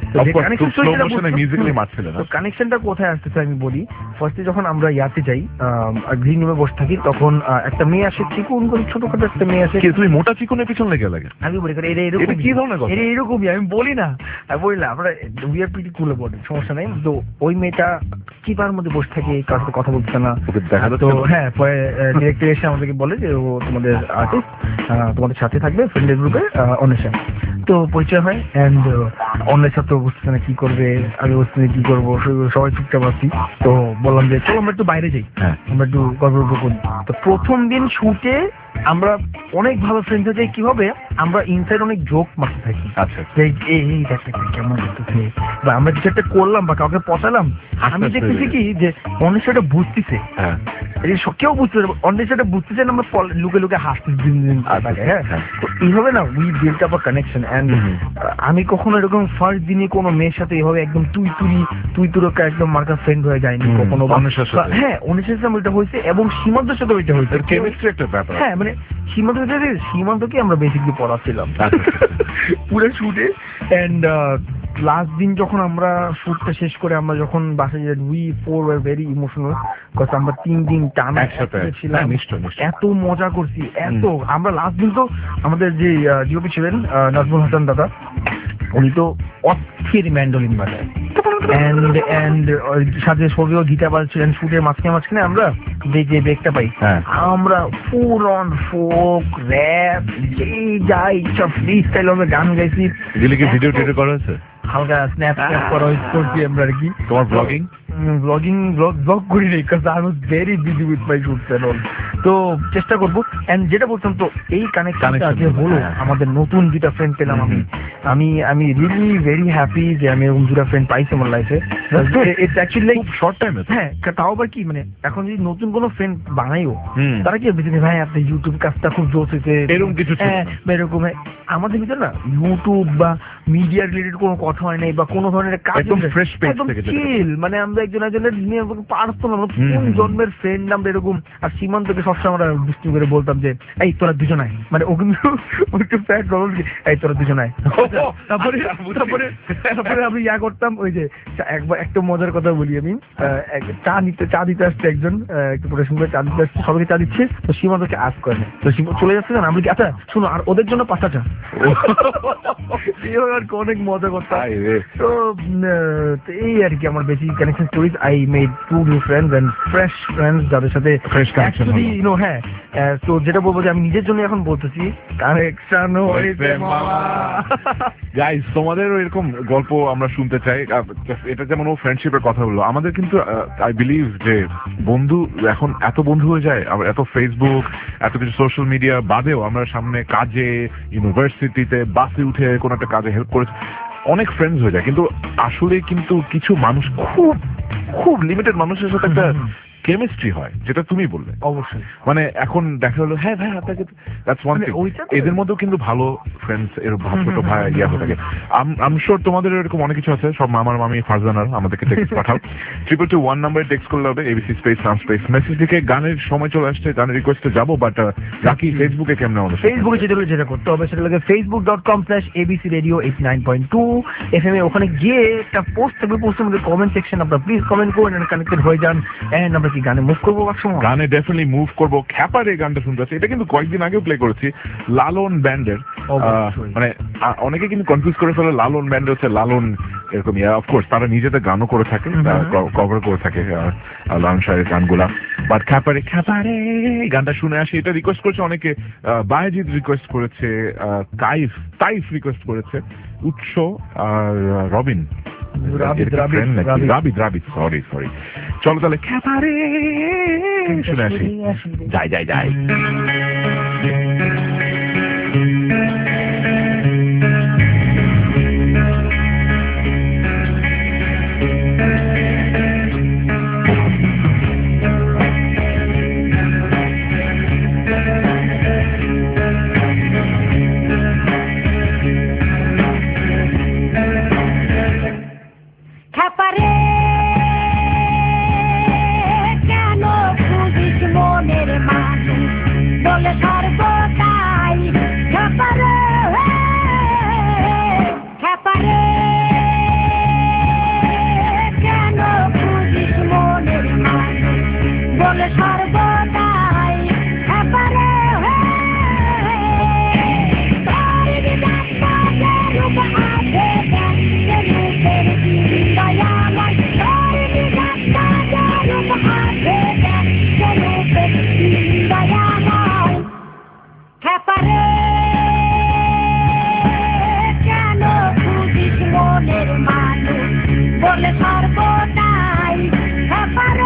তো কানেকশনটা কোথায় আসতেছে আমি বলি। ফার্স্টে যখন আমরা ইয়াতে যাই, গ্রিন রুমে বসে থাকি, তখন একটা মেয়ে আসে, চিকুন করে ছোটখাটো একটা মেয়ে আসে। তুমি মোটা চিকুনের পিছন লেগে লাগে? আমি বলি এটা এরকম কি ধরনের কথা? এটা এরকমই আমি বলি না, আমি বলি না আমরা we are pretty cool about it, সমস্যা নাই। তো ওই মেয়েটা কিপার মধ্যে বসে থাকে, কার সাথে কথা বলছে না। ওকে দেখা তো হ্যাঁ, পরে ডিরেক্টর এসে আমাদেরকে বলে যে ও তোমাদের আর্টিস্ট, তোমাদের সাথে থাকবে ফ্রেন্ডের গ্রুপে অন্বেষা। তো পরিচয় হয় অ্যান্ড অন্বেষা তো বুঝতেছে না কি করবে, আমি বুঝতে কি করবো, সবাই চুপচাপ আছি। তো বললাম যে চলো আমরা একটু বাইরে যাই, আমরা একটু গল্প গল্প করি। তো প্রথম দিন শুটে আমরা অনেক ভালো ফ্রেন্ড হয়ে যাই। কি হবে, আমরা ইনসাইড অনেক জোক মারতে থাকি। আচ্ছা, এই দেখতে কেমন করতেছে, বা আমরা কিছু একটা করলাম বা কাউকে পচালাম, আমি দেখতেছি কি যে অন্বেষাটা বুঝতেছে, কেউ বুঝতে পারবে, অন্বেষাটা বুঝতেছে না, আমরা লুকে লুকে হাসতে দিন দিন। হ্যাঁ, তো এইভাবে না we built up a connection. And আমি কখনো এরকম ফার্স্ট দিনই কোনো মেয়ের সাথে এইভাবে একদম তুই তুই তুই তুরকা একদম মার্কা ফ্রেন্ড হয়ে যায়নি কখনো। হ্যাঁ, অন্বেষার সাথে ওইটা হয়েছে এবং সীমান্তের সাথে ওইটা হয়েছে। কেমিস্ট্রি একটা ব্যাপার। হ্যাঁ, মানে সীমান্ত সীমান্তকে আমরা বেসিকলি পড়াচ্ছিলাম পুরো শুটে। অ্যান্ড লাস্ট দিন যখন আমরা শুটটা শেষ করে আমরা যখন বাসায় যাই, we four were very emotional, cause আমরা তিন দিন টানা একসাথে ছিলাম, এত মজা করছি এত। আমরা লাস্ট দিন তো আমাদের যে ডিওপি ছিলেন নাজমুল হাসান দাদা, উনি তো অস্থির ম্যান্ডোলিন বাজায়, অ্যান্ড অ্যান্ড সাথে ছবিও গিটার বাজছিলেন। শুটের মাঝখানে মাঝখানে আমরা যে ব্রেকটা পাই, আমরা ফুল অন ফোক র্যাপ যেই যাই সব ফ্রি স্টাইল আমরা গান গাইছি। ভিডিও টিডিও করা হয়েছে, হালকা স্ন্যাপ স্ন্যাপ করা করছি আমরা আর কি। তোমার ব্লগিং ব্লগিং ব্লগ ব্লগ করি নাই, কারণ I was very busy with my shoots and all. তো চেষ্টা করবো। এন্ড যেটা বলতাম, তো এই কানেকশনটা যে হলো, আমাদের নতুন দুটা ফ্রেন্ড পেলাম। আমি আমি আমি রিয়েলি ভেরি হ্যাপি যে আমি এরকম দুটা ফ্রেন্ড পাইছি আমার লাইফে। ইটস অ্যাকচুয়ালি খুব শর্ট টাইমে। হ্যাঁ, তাও আবার কি মানে এখন যদি নতুন কোনো ফ্রেন্ড বানাইও, তারা কি বুঝবে ভাই আপনি ইউটিউব কাজটা খুব জোস হয়েছে এরকম কিছু। হ্যাঁ, এরকম আমাদের ভিতরে না ইউটিউব বা মিডিয়া রিলেটেড কোনো কথা হয় নাই বা কোনো ধরনের কাজ, একদম ফ্রেশ পেজ থেকে চিল। মানে আমরা একজন একজনের নিয়ে পারতো না, কোন জন্মের ফ্রেন্ড আমরা এরকম। আর সীমান্তকে সবসময় আমরা দুষ্টু করে বলতাম যে এই তোরা দুজনায়, মানে ও কিন্তু একটু ফ্যাট রোল, এই তোরা দুজনায়। তারপরে তারপরে তারপরে আমি ইয়া করতাম, ওই যে একবার একটা মজার কথা বলি আমি, চা নিতে চা দিতে আসছে একজন, একটু পড়াশোনা করে চা দিতে আসছে, সবাইকে চা দিচ্ছে। তো সীমান্তকে আস করে না, তো সীমা চলে যাচ্ছে না, আমি আচ্ছা শুনো আর ওদের জন্য পাঁচটা চা। অনেক মজা করতাম। তো এই আর কি আমার বেশি connection stories. I made two new friends and fresh friends, যাদের সাথে ফ্রেশ কানেকশন ইউ নো। হ্যাঁ, তো যেটা বলবো যে আমি নিজের জন্য এখন বলতেছি কানেকশন হইছে মামা। গাইস, তোমাদেরও এরকম গল্প আমরা শুনতে চাই। এটা যেমন ও ফ্রেন্ডশিপের কথা বললো, আমাদের কিন্তু আই বিলিভ যে বন্ধু এখন এত বন্ধু হয়ে যায়, এত ফেসবুক এত কিছু সোশ্যাল মিডিয়া বাদেও আমরা সামনে কাজে, ইউনিভার্সিটিতে, বাসে উঠে কোনো একটা কাজে হেল্প করেছি, অনেক ফ্রেন্ডস হয়ে যায়। কিন্তু আসলে কিন্তু কিছু মানুষ খুব খুব লিমিটেড মানুষের সাথে একটা কেমিস্ট্রি হয়, যেটা তুমি বললে। অবশ্যই, মানে এখন দেখা হলো হ্যাঁ ভাই আপনাকে, দ্যাটস ওয়ান থিং। এদের মধ্যেও কিন্তু ভালো ফ্রেন্ডস, এর ছোট ভাই ইয়া হয়ে থাকে। আম শিওর তোমাদের এরকম অনেক কিছু আছে। সব মামার মামি ফারজানার আমাদেরকে টেক্সট পাঠাও, ট্রিপল টু ওয়ান নাম্বারে টেক্সট করলে হবে, ABC space some space message থেকে। গানের সময় চলে আসছে, গানের রিকোয়েস্টে যাবো, বাট রাখি ফেসবুকে কেমন আমাদের ফেসবুকে যেটা যেটা করতে হবে সেটা লাগে Facebook dot com slash ABC radio eighty nine point two F M এ। ওখানে গিয়ে একটা পোস্ট থাকবে, পোস্টের মধ্যে কমেন্ট সেকশন, আপনারা প্লিজ কমেন্ট করুন, কানেক্টেড হয়ে যান। এন্ড আমরা কি গানে মুভ করবো, গানে ডেফিনেটলি মুভ করবো। খ্যাপার এই গানটা শুনতে পাচ্ছি, এটা কিন্তু কয়েকদিন আগেও প্লে করেছি, লালন ব্যান্ডের। মানে অনেকে কিন্তু কনফিউজ করে ফেলে, লালন ব্যান্ড হচ্ছে লালন এরকম। অফকোর্স তারা নিজেদের গানও করে থাকে, কভার করে থাকে লালন সাহেবের গানগুলা। বাট খ্যাপারে খ্যাপারে গানটা শুনে আসি, এটা রিকোয়েস্ট করেছে অনেকে। বায়েজিৎ রিকোয়েস্ট করেছে, তাইফ তাইফ রিকোয়েস্ট করেছে, উৎস আর রবিন রাবিদ রাবিদ সরি সরি চলো তাহলে খ্যাপারে শুনে আসি। যাই যাই যাই বলে ব্যাপারে কেন খুঁজিস মনের মানুষ বলে সর্বদাই ব্যাপারে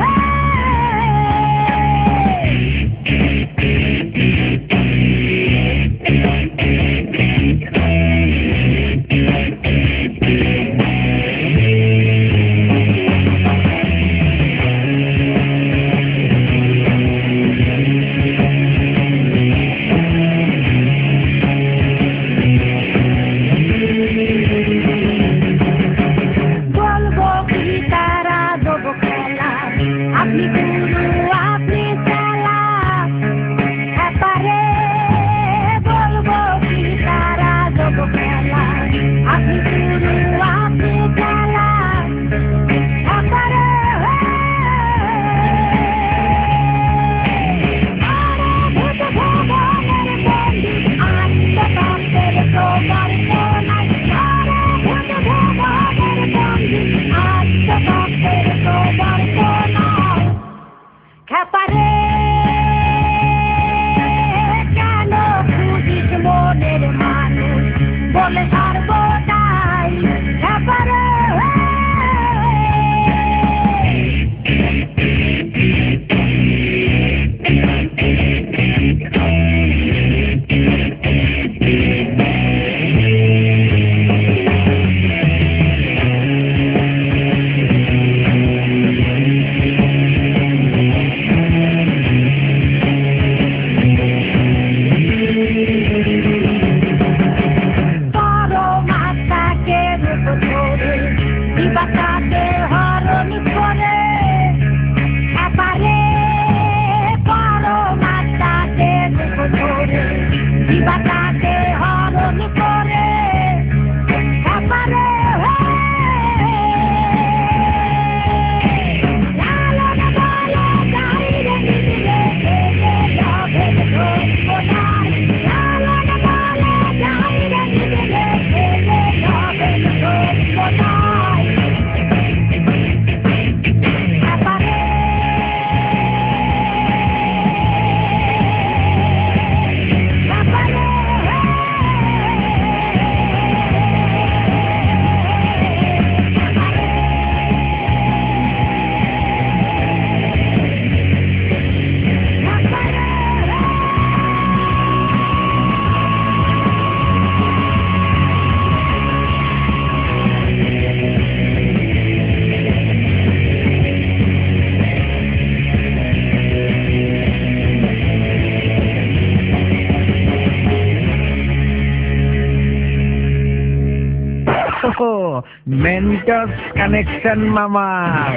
Mentos Connection, mama.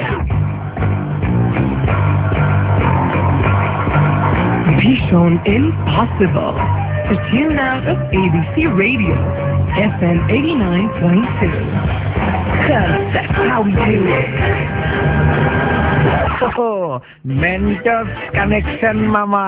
Bishon Impossible. To tune out of A B C Radio, F M eighty-nine point two. Cause that's how we do it. Oh, Mentos Connection, mama.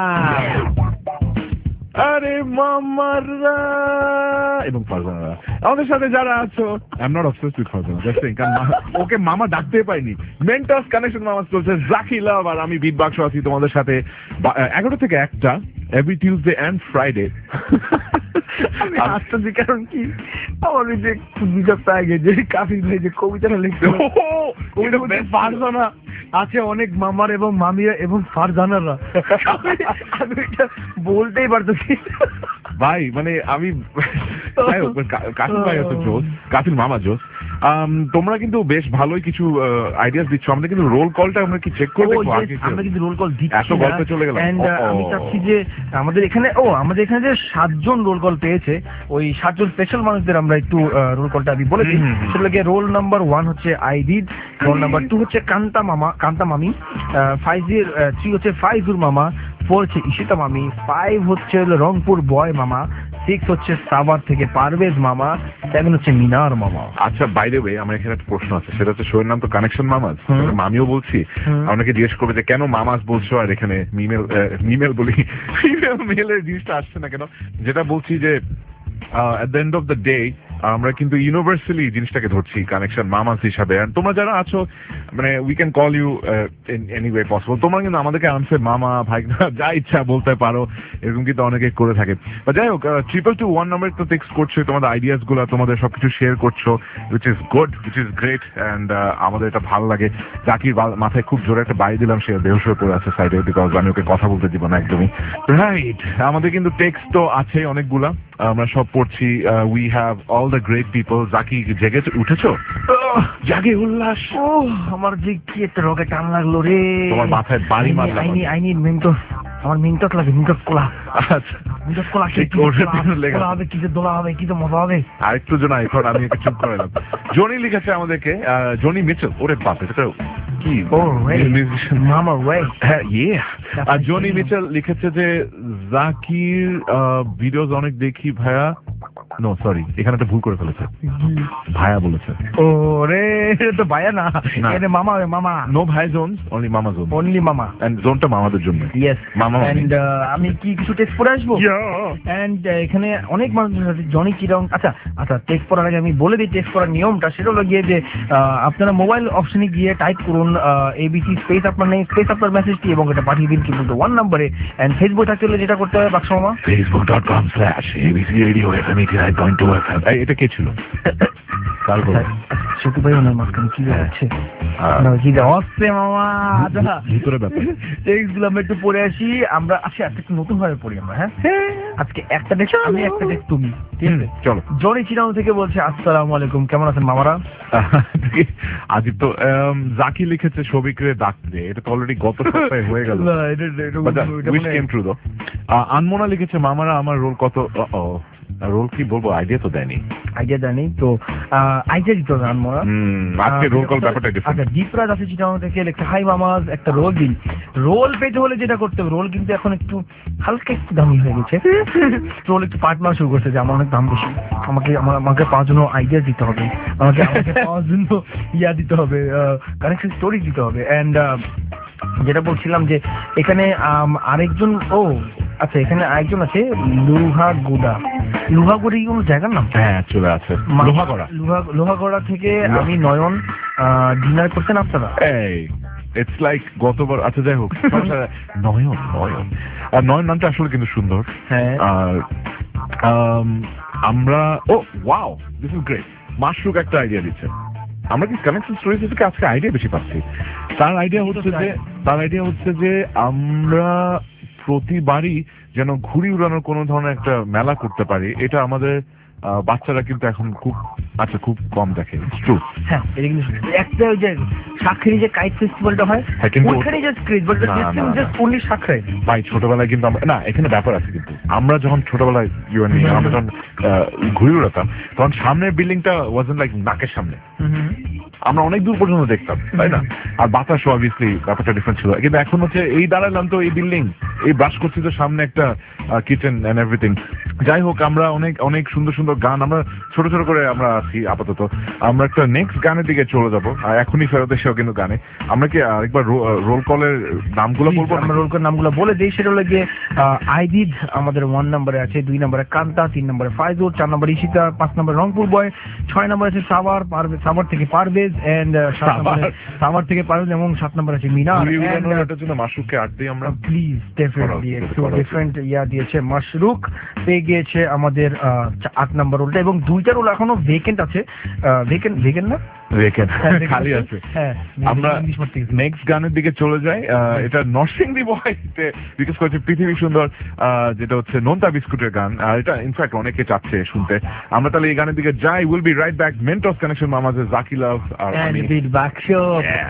আরে মামারা এবং ফারজানা আমাদের সাথে যারা আছো I am not obsessed with Farzana just saying কারণ okay মামা ডাকতে পাইনি মেন্টাস কানেকশন মামা চলছে জাকি লাভ আর আমি বিট বাক্স আছি তোমাদের সাথে এগারোটা থেকে একটা এভরি টিউসডে এন্ড ফ্রাইডে আমি হাসতেছি কারণ কি আমার ওই যে দুই সপ্তাহ আগে যে কাফির ভাই যে কবিতাটা লিখছে কবিতা ফারজানা আছে অনেক মামার এবং মামিরা এবং ফারজানারা আমি এটা বলতেই পারতেছি ভাই মানে আমি কাফির ভাই আছে জোস কাফির মামা জোস তোমরা কিন্তু বেশ ভালোই কিছু আইডিয়াস দিচ্ছ আমাদের কিন্তু রোল কলটা আমরা কি চেক করে দেখবো আমরা কিন্তু রোল কল দিচ্ছি এত গল্পে চলে গেলাম আমি চাচ্ছি যে আমাদের এখানে ও আমাদের এখানে যে সাতজন রোল কল পেয়েছে ওই সাতজন স্পেশাল মানুষদের আমরা একটু রোল কলটা আমি বলে দিই সেগুলোকে রোল নাম্বার ওয়ান হচ্ছে আইডিড রোল নাম্বার টু হচ্ছে কান্তা মামা কান্তা মামি ফাইভ এর থ্রি হচ্ছে ফাইজুর মামা ফোর হচ্ছে ইশিতা মামি ফাইভ হচ্ছে রংপুর বয় মামা সিক্স হচ্ছে সাভার থেকে পারভেজ মামা সেভেন হচ্ছে মিনার মামা আচ্ছা বাই দ্য ওয়ে আমার এখানে একটা প্রশ্ন আছে সেটা হচ্ছে শোয়ের নাম তো কানেকশন মামাজ মামিও বলছি আপনাকে জিজ্ঞেস করবে যে কেন মামাজ বলছো আর এখানে মিমেল মিমেল বলি ফিমেল মেলের জিনিসটা আসছে না কেন যেটা বলছি যে at the end of the day আমরা কিন্তু ইউনিভার্সালি জিনিসটাকে ধরছি কানেকশন মামাস হিসাবে। আর তোমরা যারা আছো মানে we can call you in any way possible, তোমরা কিন্তু আমাদেরকে আনসে মামা ভাই যা ইচ্ছা বলতে পারো, এরকম কিন্তু অনেকে করে থাকে। বা যাই হোক, ট্রিপল টু ওয়ান নাম্বার তো টেক্সট করছো, তোমাদের আইডিয়াস গুলো তোমাদের সবকিছু শেয়ার করছো, which is good, which is great, and আমাদের এটা ভালো লাগে। জাকির মাথায় খুব জোরে একটা বাড়ি দিলাম, সে বেহুশ হয়ে পড়ে আছে সাইডে, বিকজ আমি ওকে কথা বলতে দিব না একদমই। রাইট, আমাদের কিন্তু টেক্সট তো আছে অনেকগুলা, আমরা সব পড়ছি। We have all the great people. Zaki জেগে উঠেছো? জাগে উল্লাস। ও আমার যে কি একটা রোগে টান লাগলো রে, তোমার মাথায় বাড়ি মারলাম। আইনি আইনি মিন্টস, আমার মিন্টস লাগে, মিন্টস কোলা। আচ্ছা, মিন্টস কোলা কি কোলা হবে, কি যে দোলা হবে, কি যে মজা হবে। আর একটু জন এখন আমি একটু চুপ করে এলাম। জনি লিখেছে আমাদেরকে, জনি মিচেল। ওরে বাপ, এটা কি মামা ওয়ে। হ্যাঁ, ইয়ে। আর জনি মিচেল লিখেছে যে জাকির ভিডিওস অনেক দেখি ভাইয়া। নো সরি, এখানে একটা ভুল করে ফেলেছে, ভাইয়া বলেছে। ও রে, এটা তো ভাইয়া না, এটা মামা। মামা নো ভাই জোনস, অনলি মামা জোন। অনলি মামা, এন্ড জোনটা মামাদের জন্য। ইয়েস মামা। এন্ড আমি কি কিছু টেক্সট পড়ে আসবো? এন্ড এখানে অনেক মানুষ আছে, জনি চিরং। আচ্ছা আচ্ছা, টেক্সট পড়ার আগে আমি বলে দিই টেক্সট করার নিয়মটা। সেটা হলো গিয়ে যে আপনারা মোবাইল অপশনে গিয়ে টাইপ করুন এবিসি স্পেস আপনার নেই, স্পেস আপনার মেসেজটি, এবং এটা পাঠিয়ে দিন কিন্তু ওয়ান নাম্বারে। এন্ড ফেসবুক থাকতে হলে যেটা করতে হবে বাক্স মামা, Facebook dot com slash ABC radio FM eighty nine point two FM. এটা কে ছিল? কাল বলো। সত্যি ভাই ওনার মাঝখানে কি হচ্ছে? ভিতরে ব্যাপার টেক্সট গুলো আমরা একটু পড়ে আসি। আমরা আচ্ছা একটু নতুন ভাবে পড়ি আমরা। হ্যাঁ, আজকে একটা টেক্সট আমি, একটা টেক্সট তুমি, ঠিক আছে? চলো। জনি চিরাং থেকে বলছে, আসসালামু আলাইকুম, কেমন আছেন মামারা? আজি তো জাকি লিখেছে সবিকরে ডাকতে, এটা তো অলরেডি গত সপ্তাহে হয়ে গেল। আনমোনা লিখেছে, মামারা আমার রোল কত? রোল কি বলবো, আইডিয়া তো দেয়নি। আইডিয়া দেয়নি তো আইডিয়া দিতে হবে আনমোনা। আজকে রোল কল ব্যাপারটা ডিফারেন্ট। আচ্ছা, দীপরাজ আছে চিটাং থেকে লিখছে, হাই মামাজ, একটা রোল দিন। রোল পেতে হলে যেটা করতে হবে, রোল কিন্তু এখন একটু হালকা একটু দামি হয়ে গেছে। রোল একটু পার্ট মারা শুরু করছে যে আমার অনেক দাম বেশি, আমাকে আমাকে পাওয়ার জন্য আইডিয়া দিতে হবে, আমাকে আমাকে পাওয়ার জন্য ইয়া দিতে হবে, কানেকশন স্টোরি দিতে হবে। এন্ড যেটা বলছিলাম যে এখানে আরেকজন, ও আচ্ছা এখানে আরেকজন আছে লোহাগোড়া। লোহাগড়া কি কোনো জায়গার নাম? হ্যাঁ চলে আছে, লোহাগড়া। লোহাগড়া থেকে আমি নয়ন, ডিনার করছেন আপনারা? এই ইটস লাইক গতবার। আচ্ছা যাই হোক, নয়ন নয়ন আর নয়ন নামটা আসলে কিন্তু সুন্দর। হ্যাঁ, আর আমরা ও wow, this is great. Mashruk একটা আইডিয়া দিচ্ছে। আমরা কি কানেকশন স্টোরি থেকে আজকে আইডিয়া বেশি পাচ্ছি। তার আইডিয়া হচ্ছে যে তার আইডিয়া হচ্ছে যে আমরা প্রতিবারই যেন ঘুড়ি উড়ানোর কোনো ধরনের একটা মেলা করতে পারি। এটা আমাদের বাচ্চারা কিন্তু এখন খুব আচ্ছা খুব কম দেখে। ট্রু। হ্যাঁ, এটা কিন্তু একটা ওই যে সাক্ষী যে কাইট ফেস্টিভ্যালটা হয়, ওখানে just craze, but just only সাক্ষী। ভাই ছোটবেলায় কিন্তু আমরা না, এখানে ব্যাপার আছে কিন্তু আমরা যখন ছোটবেলায় ইউ এন্ড মি আমরা যখন ঘুড়ি উড়াতাম, তখন সামনের বিল্ডিংটা ওয়াজন্ট লাইক নাকের সামনে, আমরা অনেক দূর পর্যন্ত দেখতাম, তাই না? আর বাতাস অবভিয়াসলি ব্যাপারটা ডিফারেন্ট ছিল। কিন্তু এখন হচ্ছে এই দাঁড়ালাম তো এই বিল্ডিং, এই ব্রাশ করছি তো সামনে একটা কিচেন এন্ড এভরিথিং। যাই হোক, আমরা অনেক অনেক সুন্দর সুন্দর গান আমরা ছোট ছোট করে আমরা আছি আপাতত। আমরা একটা নেক্সট গানের দিকে চলে যাবো, আর এখনই ফেরত এসেও কিন্তু গানে। আমরা কি আরেকবার রোল কলের নামগুলো বলবো? আমরা রোল কলের নামগুলো বলে দিই। সেটা হলো গিয়ে আইদিদ আমাদের ওয়ান নম্বরে আছে, দুই নম্বরে কান্তা, তিন নম্বরে ফাইজুর, চার নম্বরে ইশিতা, পাঁচ নম্বরে রংপুর বয়, ছয় নম্বরে আছে সাভার, সাভার থেকে পারভেজ, এন্ড সাভার থেকে পারভেজ, এবং সাত নম্বরে আছে মিনার। এটার জন্য মাশরুককে আট দিই আমরা প্লিজ, ডেফিনেটলি একটু ডিফারেন্ট ইয়া দিয়েছে মাশরুক। পেয়ে গিয়েছে আমাদের আট নম্বর রোলটা, এবং দুইটা রোল এখনো ভেকেন্ট আছে। ভেকেন্ট ভেকেন্ট না খালি আছে। আমরা নেক্সট গানের দিকে চলে যাই। এটা নরসিংদী বয়সে রিকোয়েস্ট করেছে পৃথিবী সুন্দর, যেটা হচ্ছে নোনতা বিস্কুটের গান, আর এটা ইনফ্যাক্ট অনেকে চাচ্ছে শুনতে। আমরা তাহলে এই গানের দিকে যাই। Will be right back. Mentos connection মামাজের জাকি লাভ আর আমি ব্যাক শো।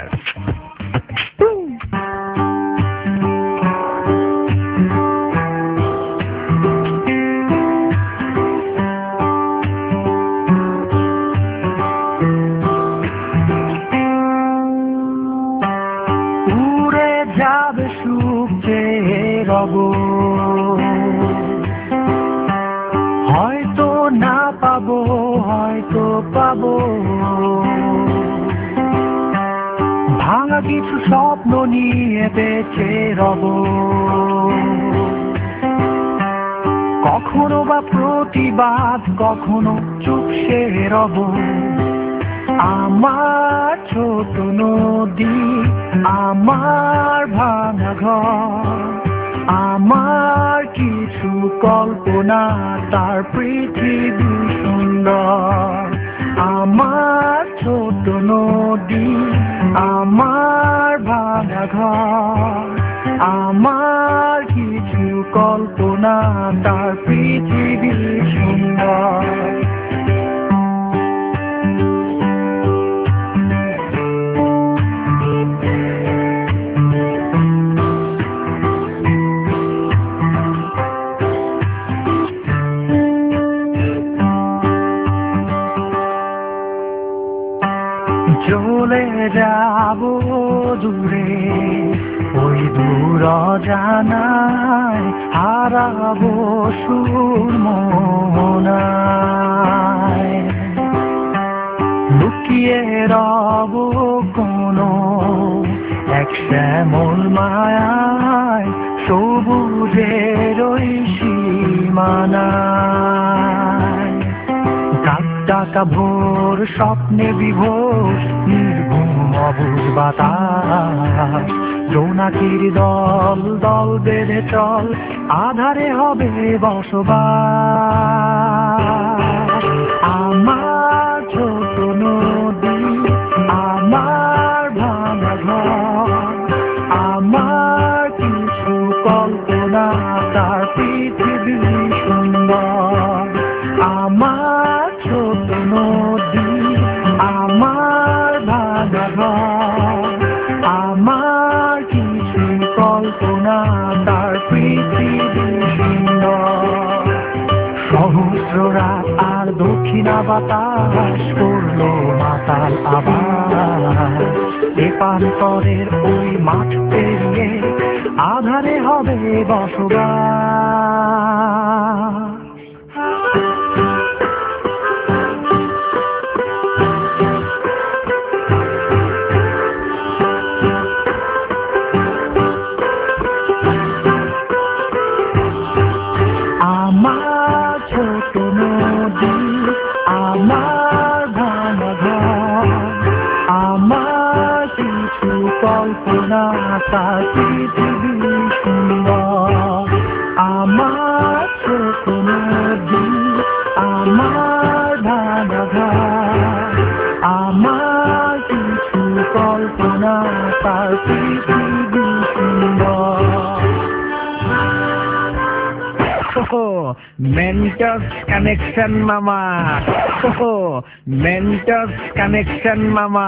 হয়তো না পাবো, হয়তো পাবো, ভাঙা কিছু স্বপ্ন নিয়ে বেঁচে রব। কখনো বা প্রতিবাদ, কখনো চুপসে রব। আমার ছোট নদী, আমার ভাঙা ঘর, আমার কিছু কল্পনা, তার পৃথিবী সুন্দর। আমার ছোট নদী, আমার ভাঙা ঘর, আমার কিছু কল্পনা, তার পৃথিবী সুন্দর। চলে যাব দূরে ওই দূর জানায়, হারাবো সুর মোহনায়। লুকিয়ে রব কোনো এক শ্যামল মায়ায়, সবুজের ওই সীমানায়। টাকা ভোর স্বপ্নে বিভোর, নির্ঘুম অবুঝ বাতাস। জোনাকির দল দল বেঁধে চল, আধারে হবে বসবাস। আমার ছোট নদী, আমার ভাঙা ঘর, আমার কিছু কল্পনা, তার পৃথিবী সুন্দর। আমার ছোট নদী, আমার ভাঙা ঘর, আমার কিছু কল্পনা, তার পৃথিবী সুন্দর। সহস্র রাত আর দক্ষিণা বাতাস করলো মাতাল আবার। এপান্তরের ওই মাঠ পেরিয়ে আধারে হবে বসবাস। আমার ছোট নদী, আমার ভাঙা ঘর, আমার কিছু কল্পনা, তার পৃথিবী সুন্দর। আমার ছোট নদী, আমার ভাঙা ঘর, আমার কিছু কল্পনা, তার পৃথিবী সুন্দর। মেন্টাস কানেকশন মামা, মেন্টাস কানেকশন মামা।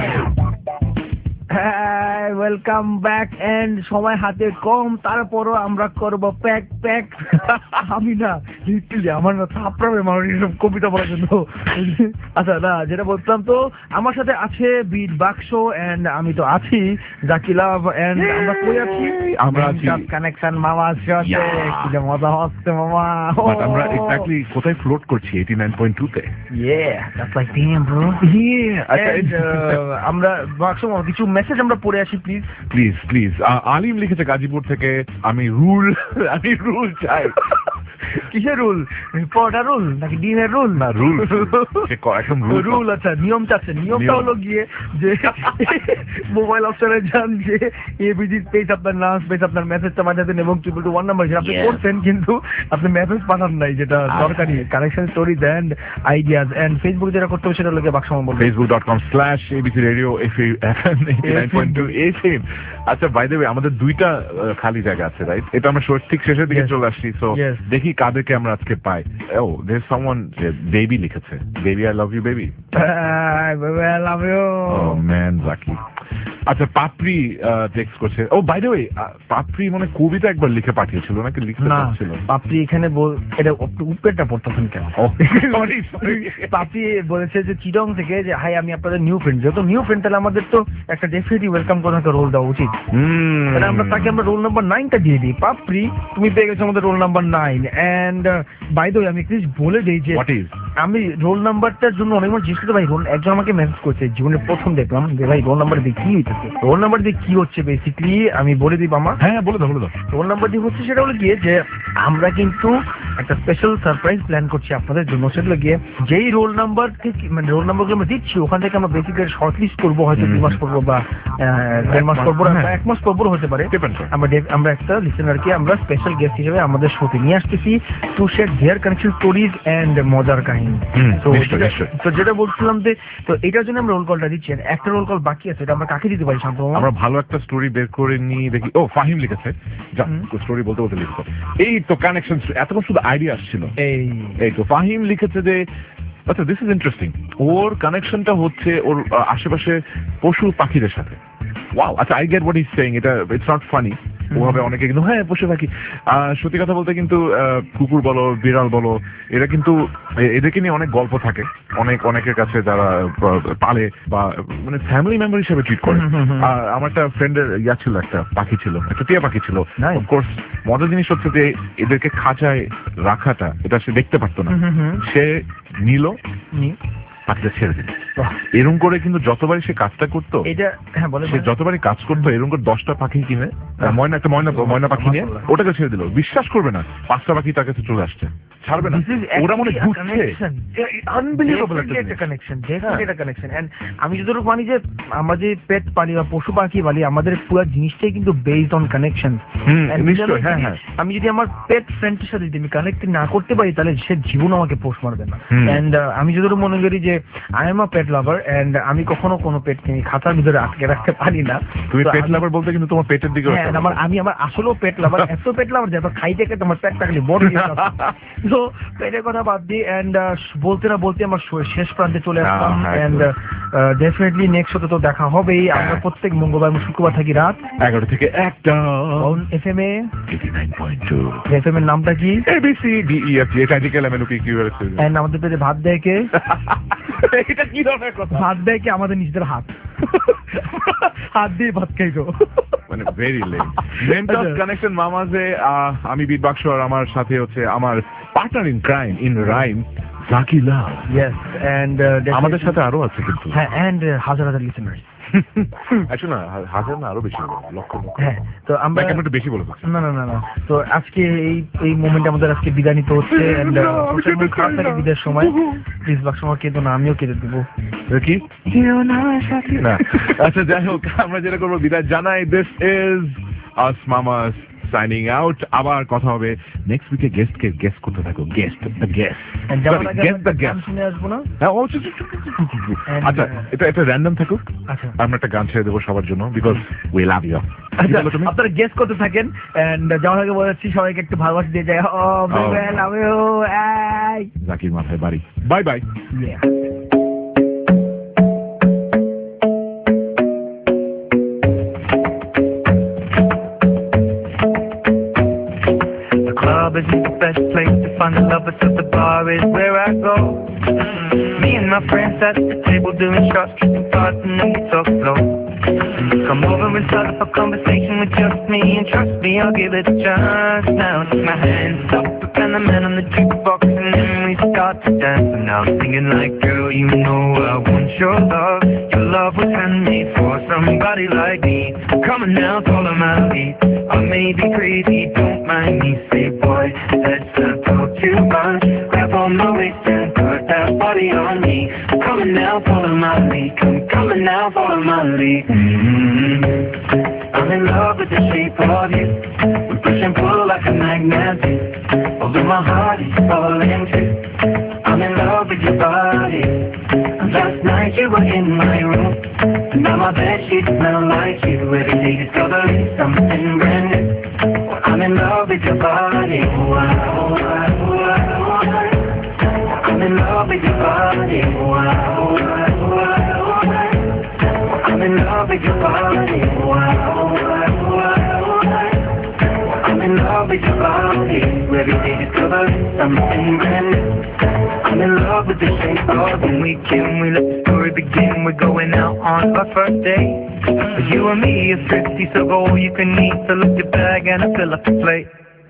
Welcome back. এন্ড সময় হাতে কম, তারপরও আমরা করব প্যাক প্যাক। আমি না লিটারালি আমার না থাপড়াবে মানুষ এসব কবিতা বলার জন্য। আচ্ছা না, যেটা বলতাম, তো আমার সাথে আছে বিট বাক্স, এন্ড আমি তো আছি জাকি লাভ, এন্ড আমরা কই আছি? আমরা আছি কানেকশন মামা সাথে। কি যে মজা হচ্ছে মামা। But আমরা এক্স্যাক্টলি কোথায় ফ্লোট করছি? এইটি নাইন পয়েন্ট টু তে। Yeah, that's like damn bro. Yeah. আচ্ছা, And, uh, আমরা বাক্স মামা কিছু মেসেজ আমরা পড়ে আসি প্লিজ। Please please. আলিম লিখেছে গাজীপুর থেকে, আমি রুল আমি রুল চাই। কিসের রুল? পড়া রুল নাকি ডিমের রুল? না রুল, একদম রুল। রুল আচ্ছা, নিয়ম চাচ্ছে। নিয়মটা হলো গিয়ে যে মোবাইল অপশনে যান, যে এবিজি স্পেস আপনার নাম স্পেস আপনার মেসেজটা পাঠিয়ে দেন এবং ট্রিপল টু ওয়ান নাম্বার, যেটা আপনি করছেন কিন্তু আপনি মেসেজ পাঠান নাই, যেটা দরকারি। Connection stories and ideas. And Facebook যেটা করতে হবে সেটা হলো গিয়ে বাক্স মামা বলবে Facebook dot com slash ABC radio F M eighty nine point two F M. আচ্ছা, বাই দ্য ওয়ে আমাদের দুইটা খালি জায়গা আছে, রাইট? এটা আমরা ঠিক শেষের দিকে চলে আসছি। সো দেখি কাদেরকে আমরা আজকে পাই। ও দেয়ার সামওয়ান, বেবি লিখেছে। Baby I love you baby. Baby I love you. Oh man Zaki. আচ্ছা, পাপড়ি টেক্সট করছে। Oh by the way Papri মানে কবিতা একবার লিখে পাঠিয়েছিল নাকি? লিখতে পারছিল পাপড়ি এখানে এটা উপরেরটা পড়তেছেন কেন? Sorry sorry. পাপড়ি বলেছে যে চিডং থেকে, যে হাই আমি আপনাদের নিউ ফ্রেন্ড। যেহেতু নিউ ফ্রেন্ড, তাহলে আমাদের তো একটা ডেফিনেটলি ওয়েলকাম করে একটা রোল দেওয়া উচিত। তাহলে আমরা তাকে আমরা রোল নাম্বার নাইনটা দিয়ে দিই। পাপড়ি তুমি পেয়ে গেছো আমাদের roll number nine. And by the way আমি প্লিজ বলে দিই যে হোয়াট ইজ আমি রোল নাম্বারটার জন্য অনেকবার জিজ্ঞেস করতে ভাই রোল একজন আমাকে মেসেজ করছে জীবনের প্রথম দেখলাম যে ভাই রোল নাম্বার দিয়ে কি হইতেছে রোল নাম্বার দিয়ে কি হচ্ছে বেসিক্যালি আমি বলে দিব আমার হ্যাঁ বলে দাও বলে দাও রোল নাম্বার দিয়ে হচ্ছে সেটা হলো গিয়ে যে আমরা কিন্তু একটা স্পেশাল সারপ্রাইজ প্ল্যান করছি আপনাদের জন্য সেটা হলো গিয়ে যেই রোল নাম্বার থেকে মানে রোল নাম্বারগুলো আমরা দিচ্ছি ওখান থেকে আমরা বেসিক্যালি শর্ট লিস্ট করবো হয়তো দুই মাস করবো বা দেড় মাস করবো বা এক মাস করবো হতে পারে আমরা আমরা একটা লিসেনারকে আমরা স্পেশাল গেস্ট হিসেবে আমাদের শোতে নিয়ে আসতেছি to share their connection stories and মজার কাহিনী তো যেটা বলছিলাম যে তো এটার জন্য আমরা রোল কলটা দিচ্ছি একটা রোল কল বাকি আছে এটা আমরা কাকে দিতে পারি শান্ত আমরা ভালো একটা স্টোরি বের করে নিয়ে দেখি ও ফাহিম লিখেছে স্টোরি বলতে বলতে লিখেছে এই তো কানেকশন এতক্ষণ শুধু আইডিয়া আসছিল এই এই তো ফাহিম লিখেছে যে আচ্ছা দিস ইজ ইন্টারেস্টিং ওর কানেকশনটা হচ্ছে ওর আশেপাশে পশু পাখিদের সাথে ওয়াও আচ্ছা I get what is saying এটা ইটস নট ফানি ওভাবে অনেকে কিন্তু হ্যাঁ পশু পাখি সত্যি কথা বলতে কিন্তু কুকুর বলো বিড়াল বলো এরা কিন্তু এদেরকে নিয়ে অনেক গল্প থাকে অনেক অনেকের কাছে যারা পালে বা মানে ফ্যামিলি মেম্বার হিসেবে ট্রিট করে আর আমার একটা ফ্রেন্ডের ইয়া ছিল একটা পাখি ছিল একটা টিয়া পাখি ছিল অফকোর্স মজার জিনিস হচ্ছে যে এদেরকে খাঁচায় রাখাটা এটা সে দেখতে পারতো না সে নিল পাখিটা ছেড়ে দিল এরকম করে কিন্তু যতবারই সে কাজটা করতো সে যতবারই কাজ করতো এরকম করে দশটা পাখি কিনে ময়না একটা ময়না ময়না পাখি নিয়ে ওটাকে ছেড়ে দিল বিশ্বাস করবে না পাঁচটা পাখি তার কাছে চলে আসছে ছাড়বে না ওরা মনে আমি যতটুকু মানি যে আমরা যে পেট পালি বা পশু পাখি পালি আমাদের পুরো জিনিসটাই কিন্তু বেসড অন কানেকশন আমি যদি আমার পেট ফ্রেন্ডের সাথে যদি আমি কানেক্ট না করতে পারি তাহলে সে জীবন আমাকে পোষ মারবে না এন্ড আমি যতটুকু মনে করি যে I am a pet lover and আমি কখনো কোনো পেটকে খাতার ভিতরে আটকে রাখতে পারি না তুমি পেট লাভার বলতে কিন্তু তোমার পেটের দিকে আমার আমি আমার আসলেও পেট লাভার এত পেট লাভার যে খাইতে খেতে আমার পেটটা খালি বড় তো পেটের কথা বাদ দিই এন্ড বলতে না বলতে আমার শেষ প্রান্তে চলে আসলাম এন্ড ডেফিনেটলি নেক্সট হতে তো দেখা হবেই আমরা প্রত্যেক মঙ্গলবার এবং শুক্রবার থাকি রাত এগারো থেকে একটা এফ এম এ nine point two F M এর নামটা কি এবিসি ডিইএফ এটা দিকে MNO P Q R S and আমাদের পেটে ভাত দেয় কে এটা কি ধরনের কথা ভাত দেয় কি আমাদের নিজেদের হাত হাত দিয়ে ভাত খাইতো মানে ভেরি লেট মেন্টাল কানেকশন মামাজে আমি বিট বাক্স আর আমার সাথে হচ্ছে আমার partner in crime in rhyme Zaki love yes and আমাদের সাথে আরো আছে কিন্তু হ্যাঁ এন্ড হাজার হাজার লিসেনার্স আচ্ছা না হাজার না আরো বেশি হবে লক্ষ লক্ষ হ্যাঁ তো আমরা একটু বেশি বলে না না না না তো আজকে এই এই মোমেন্টে আমাদের আজকে বিদায় নিতে হচ্ছে এন্ড বিদায়ের সময় প্লিজ বাক্স আমার কেঁদো না আমিও কেঁদে দেবো কি না আচ্ছা যাই হোক আমরা যেটা করবো বিদায় জানাই this is us mamas signing out আবার কথা হবে নেক্সট উইকে গেস্ট কে গেস্ট করতে থাকো guess the guest guess the guest শুনে আসবো না আচ্ছা এটা এটা র্যান্ডম থাকুক আচ্ছা আমরা একটা গান ছেড়ে দেবো সবার জন্য বিকজ উই লাভ ইউ আপনারা গেস্ট করতে থাকেন এন্ড যাওয়ার আগে বলেছি সবাইকে একটু ভালোবাসা দিয়ে যায় ও বেবি লাভ ইউ এই জাকির মাথায় বাড়ি bye bye Is the best place to find the lovers, so the bar is where I go. Mm-hmm. Me and my friends at the table doing shots, tripping fast, and then we talk slow. Come over and start up a conversation with just me, and trust me, I'll give it a chance. Now take my hand, stop, and the man on the jukebox, and then we start to dance. And now I'm singing like, girl, you know I want your love. Your love was handmade for somebody like me. Come on now, follow my lead. I may be crazy, don't mind me. Say, boy, let's not talk too much. Grab on my waist and put that body on me. Come on now, follow my lead. Come, come on now, follow my lead. Mm-hmm. I'm in love with the shape of you. We push and pull like a magnet. Although my heart is falling too. I'm in love with your body. Last night you were in my room. Now my bedsheets smell like you. Every day discovering something brand new. I'm in love with your body. Oh, I, oh, I, oh, I, oh, I. I'm in love with your body. Oh, I, oh, I, oh, I, oh, I. I'm in love with your body. Oh, I, oh, I, oh, I, oh, I. I'm in love with your body. Every day discovering something brand new. I'm in love with the shape of when we can, we let the story begin. We're going out on our first date. You and me are thrifty, so go all you can eat. So look your bag and I fill up the plate.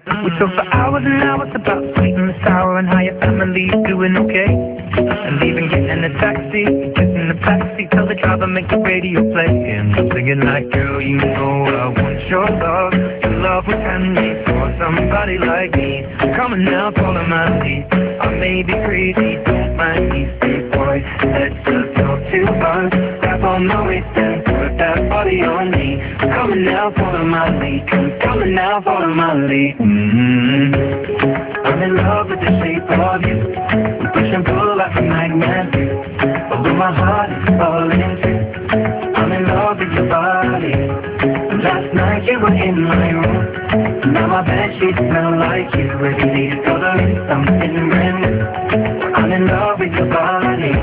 We talk for hours and hours about sweet and sour and how your family's doing okay. And even getting in a taxi, getting in the backseat, tell the driver make the radio play. And I'm singing like, girl, you know I want your love. Your love was handmade for somebody like me. Come on now, follow my lead. I may be crazy, don't mind me, say boy, let's just talk to us. Grab on my waist and put that body on me. Come on now, follow my lead. Come on now, follow my lead. Mm-hmm. I'm in love with the shape of you. We push and pull like a magnet do. Although my heart is falling too. I'm in love with your body. Last night you were in my room. Now my bedsheets smell like you. Every day discovering something brand new. I'm in love with your body.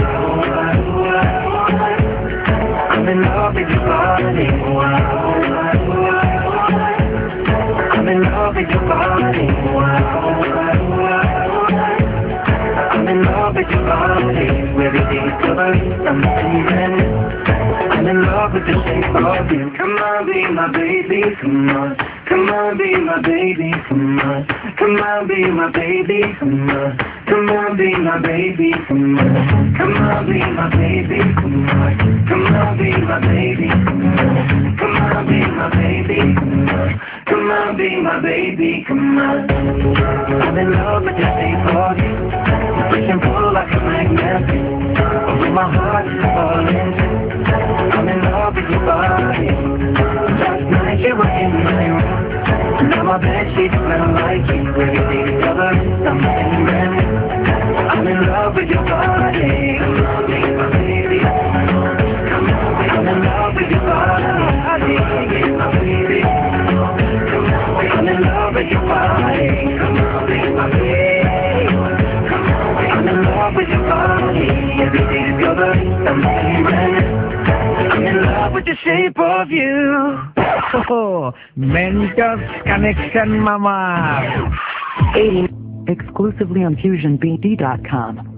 I'm in love with your body. I'm in love with your body. I'm in love with your body. Every day discovering something brand new. I'm in love with the shape of you. Come on, be my baby, come on. Come on, be my baby, come on. Come on, be my baby, come on. Come on, be my baby, come on. Come on, be my baby, come on. Come on, be my baby, come on. Come on, be my baby, come on. Come on, be my baby, come on. I'm in love with the shape of you. Push and pull like a magnet. Although my heart is falling too. I'm in love with your body. Last night you were in my room. Now my bedsheets smell like you. Every day discovering something brand new. I'm in love with your body. Come on, be my baby. Come on, be I'm in love with your body. Be my baby. Come on, be I'm in love with your body. Come on, be my baby. Come on, be I'm in love with your body. Every day discovering something brand new. I'm in love with the shape of you. Oh, Mentos Connection, mama. Exclusively on Fusion B D dot com.